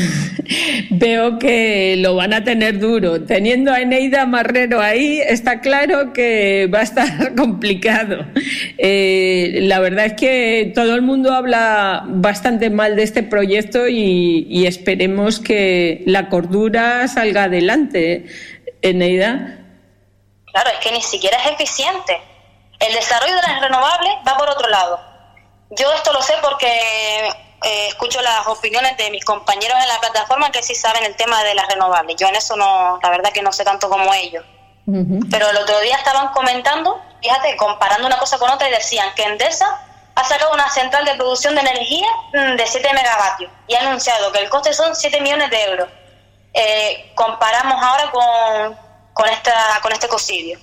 Veo que lo van a tener duro. Teniendo a Eneida Marrero ahí, está claro que va a estar complicado. Eh, la verdad es que todo el mundo habla bastante mal de este proyecto y, y esperemos que la cordura salga adelante. Eneida. Claro, es que ni siquiera es eficiente. El desarrollo de las renovables va por otro lado. Yo esto lo sé porque... Eh, escucho las opiniones de mis compañeros en la plataforma que sí saben el tema de las renovables. Yo en eso no, la verdad que no sé tanto como ellos. Uh-huh. Pero el otro día estaban comentando, fíjate, comparando una cosa con otra y decían que Endesa ha sacado una central de producción de energía de siete megavatios y ha anunciado que el coste son siete millones de euros. Eh, comparamos ahora con, con, esta, con este cocidio.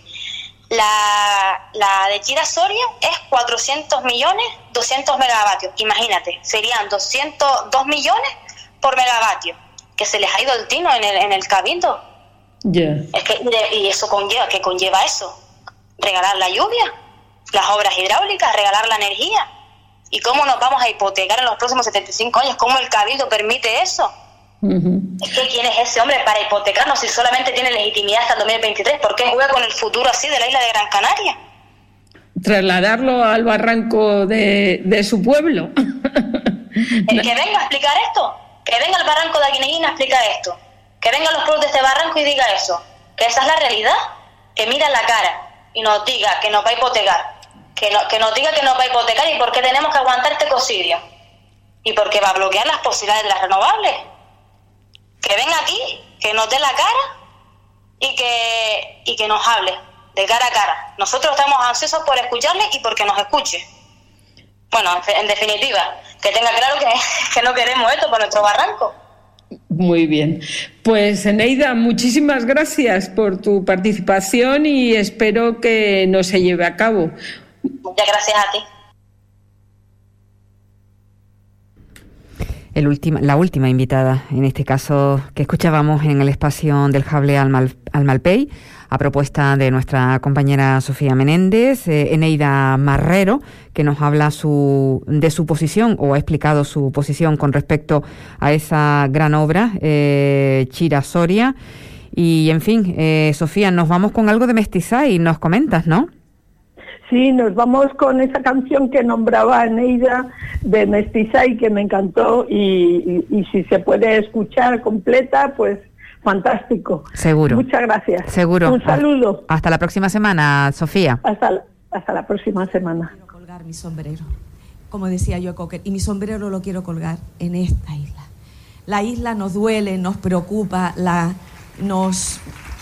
La, la de Chirasoria es cuatrocientos millones, doscientos megavatios. Imagínate, serían doscientos dos millones por megavatio, que se les ha ido el tino en el, en el Cabildo. Yeah. Es que, y eso conlleva, ¿qué conlleva eso? Regalar la lluvia, las obras hidráulicas, regalar la energía. ¿Y cómo nos vamos a hipotecar en los próximos setenta y cinco años? ¿Cómo el Cabildo permite eso? Uh-huh. Es que ¿quién es ese hombre para hipotecarnos si solamente tiene legitimidad hasta el dos mil veintitrés? ¿Por qué juega con el futuro así de la isla de Gran Canaria? Trasladarlo al barranco de, de su pueblo. El que venga a explicar esto, que venga al barranco de Arguineguín a explicar esto, que vengan los pueblos de este barranco y diga eso, que esa es la realidad, que mira la cara y nos diga que nos va a hipotecar, que, no, que nos diga que nos va a hipotecar y por qué tenemos que aguantar este cocidio y por qué va a bloquear las posibilidades de las renovables. Que venga aquí, que nos dé la cara y que, y que nos hable de cara a cara. Nosotros estamos ansiosos por escucharle y porque nos escuche. Bueno, en definitiva, que tenga claro que, que no queremos esto por nuestro barranco. Muy bien. Pues Eneida, muchísimas gracias por tu participación y espero que no se lleve a cabo. Muchas gracias a ti. El última, la última invitada, en este caso, que escuchábamos en el espacio del Jable al, Mal, al Malpey, a propuesta de nuestra compañera Sofía Menéndez, eh, Eneida Marrero, que nos habla su, de su posición, o ha explicado su posición con respecto a esa gran obra, eh, Chira Soria. Y, en fin, eh, Sofía, nos vamos con algo de Mestizay, nos comentas, ¿no? Sí, nos vamos con esa canción que nombraba Eneida de Mestizay, que me encantó, y, y, y si se puede escuchar completa, pues fantástico. Seguro. Muchas gracias. Seguro. Un saludo. Hasta la próxima semana, Sofía. Hasta la, hasta la próxima semana. Quiero colgar mi sombrero, como decía yo, Cocker, y mi sombrero lo quiero colgar en esta isla. La isla nos duele, nos preocupa, la nos...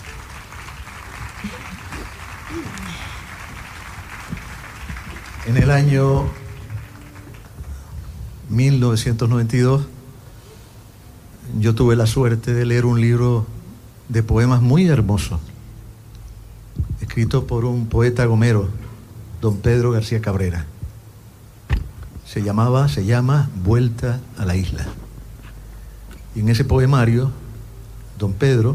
En el año mil novecientos noventa y dos yo tuve la suerte de leer un libro de poemas muy hermoso, escrito por un poeta gomero, don Pedro García Cabrera. Se llamaba, se llama Vuelta a la Isla. Y en ese poemario, don Pedro,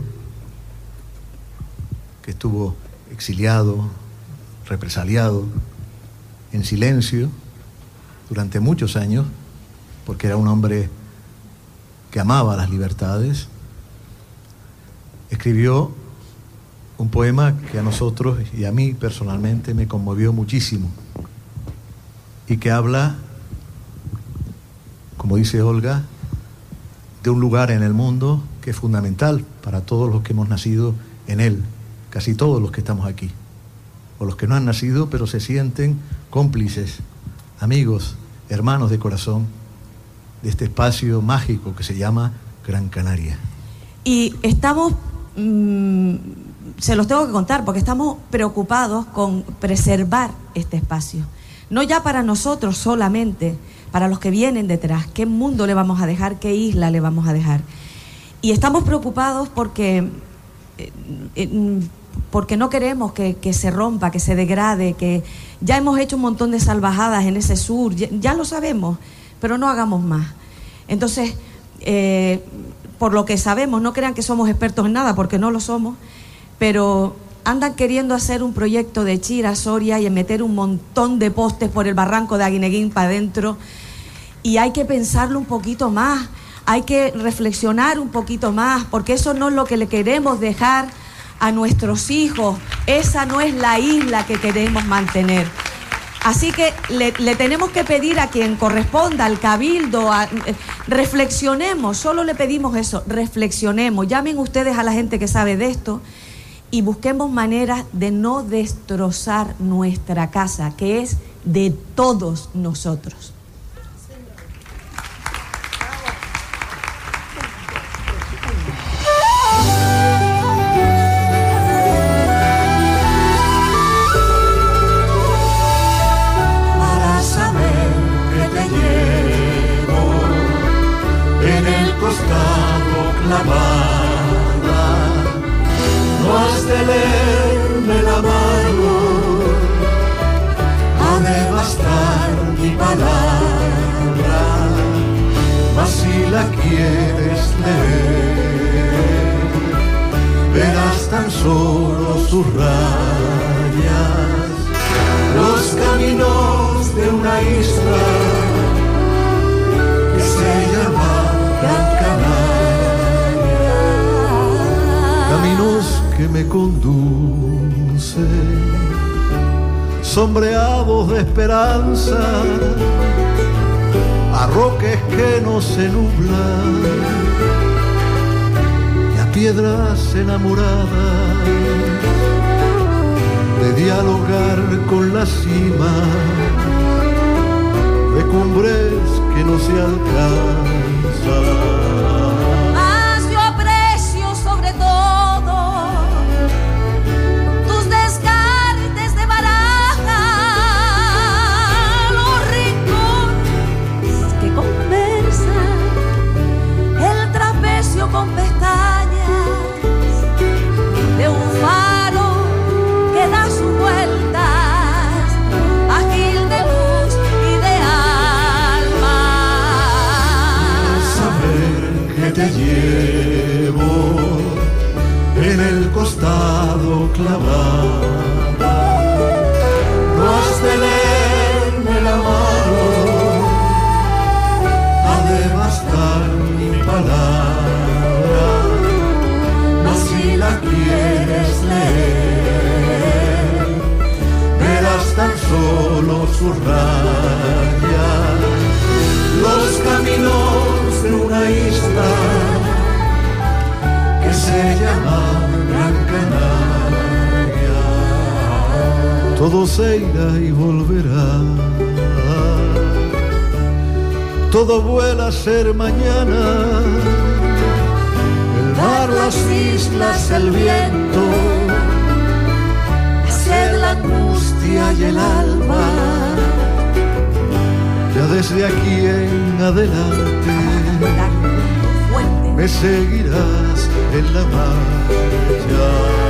que estuvo exiliado, represaliado, en silencio durante muchos años, porque era un hombre que amaba las libertades, escribió un poema que a nosotros y a mí personalmente me conmovió muchísimo, y que habla, como dice Olga, de un lugar en el mundo que es fundamental para todos los que hemos nacido en él, casi todos los que estamos aquí, o los que no han nacido pero se sienten cómplices, amigos, hermanos de corazón de este espacio mágico que se llama Gran Canaria. Y estamos, mmm, se los tengo que contar, porque estamos preocupados con preservar este espacio. No ya para nosotros solamente, para los que vienen detrás. ¿Qué mundo le vamos a dejar? ¿Qué isla le vamos a dejar? Y estamos preocupados porque... Eh, eh, porque no queremos que, que se rompa, que se degrade, que ya hemos hecho un montón de salvajadas en ese sur, ya, ya lo sabemos, pero no hagamos más. Entonces, eh, por lo que sabemos, no crean que somos expertos en nada, porque no lo somos, pero andan queriendo hacer un proyecto de Chira Soria y meter un montón de postes por el barranco de Aguineguín para adentro, y hay que pensarlo un poquito más, hay que reflexionar un poquito más, porque eso no es lo que le queremos dejar a nuestros hijos. Esa no es la isla que queremos mantener. Así que le, le tenemos que pedir a quien corresponda, al cabildo, a, eh, reflexionemos, solo le pedimos eso, reflexionemos, llamen ustedes a la gente que sabe de esto y busquemos maneras de no destrozar nuestra casa, que es de todos nosotros. No has de leerme la mano, ha de bastar mi palabra, mas si la quieres leer, verás tan solo sus rayas, los caminos de una isla que se llama Gran Canaria, caminos que me conducen, sombreados de esperanza, a roques que no se nublan y a piedras enamoradas de dialogar con la cima de cumbres que no se alcanzan. Con pestañas de un faro que da sus vueltas, ágil de luz y de alma. clavada. No has de leerme la mano, ha de bastar mi palabra, mas si la quieres leer, verás tan solo su raya, los caminos de una isla que se llama Gran Canaria. Todo se irá y volverá, todo vuela a ser mañana, el mar, las islas, el viento, la sed, la angustia y el alma. Ya desde aquí en adelante me seguirás en la marcha.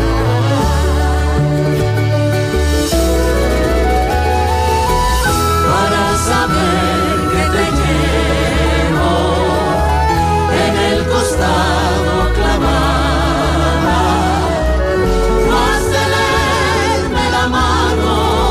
Para saber que te llevo en el costado clavada, no has de leerme la mano,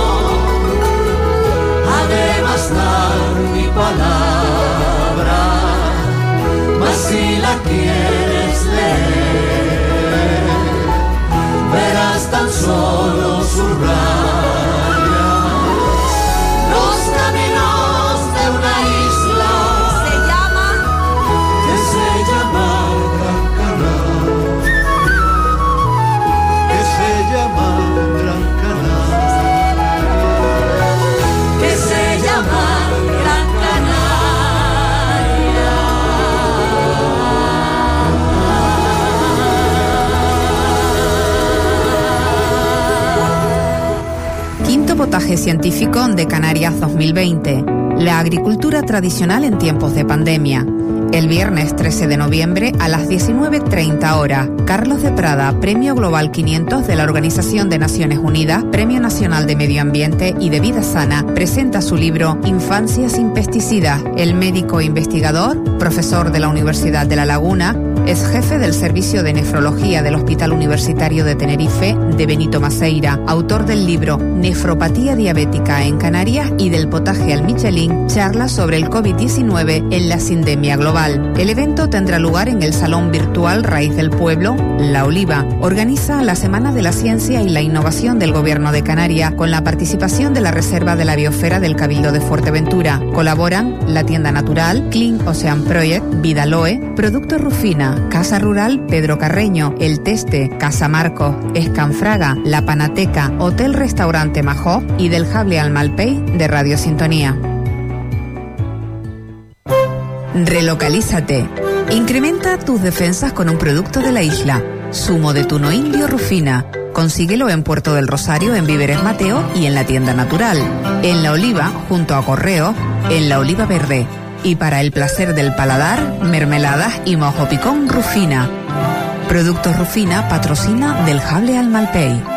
ha de bastar mi palabra, mas si la quieres leer, verás tan solo su raya, los caminos de una isla se llama, que se llama Gran Canaria, que se llama Gran Canaria, que se llama Gran Quinto potaje científico de Canarias dos mil veinte. La agricultura tradicional en tiempos de pandemia. El viernes trece de noviembre a las diecinueve treinta horas, Carlos de Prada, Premio Global quinientos de la Organización de Naciones Unidas, Premio Nacional de Medio Ambiente y de Vida Sana, presenta su libro Infancia sin pesticidas. El médico investigador, profesor de la Universidad de La Laguna, es jefe del Servicio de Nefrología del Hospital Universitario de Tenerife de Benito Maceira, autor del libro Nefropatía diabética en Canarias y del potaje al Michelin, charla sobre el COVID diecinueve en la sindemia global. El evento tendrá lugar en el Salón Virtual Raíz del Pueblo, La Oliva. Organiza la Semana de la Ciencia y la Innovación del Gobierno de Canarias con la participación de la Reserva de la Biosfera del Cabildo de Fuerteventura. Colaboran La Tienda Natural, Clean Ocean Project, Vidaloe, Productos Rufina, Casa Rural Pedro Carreño, El Teste, Casa Marcos, Escanfraga, La Panateca, Hotel Restaurante Majó y del Jable al Malpey de Radio Sintonía. Relocalízate. Incrementa tus defensas con un producto de la isla. Zumo de tuno indio Rufina. Consíguelo en Puerto del Rosario, en Víveres Mateo y en la Tienda Natural. En La Oliva, junto a Correo, en La Oliva Verde. Y para el placer del paladar, mermeladas y mojo picón Rufina. Productos Rufina patrocina del Jable al Malpey.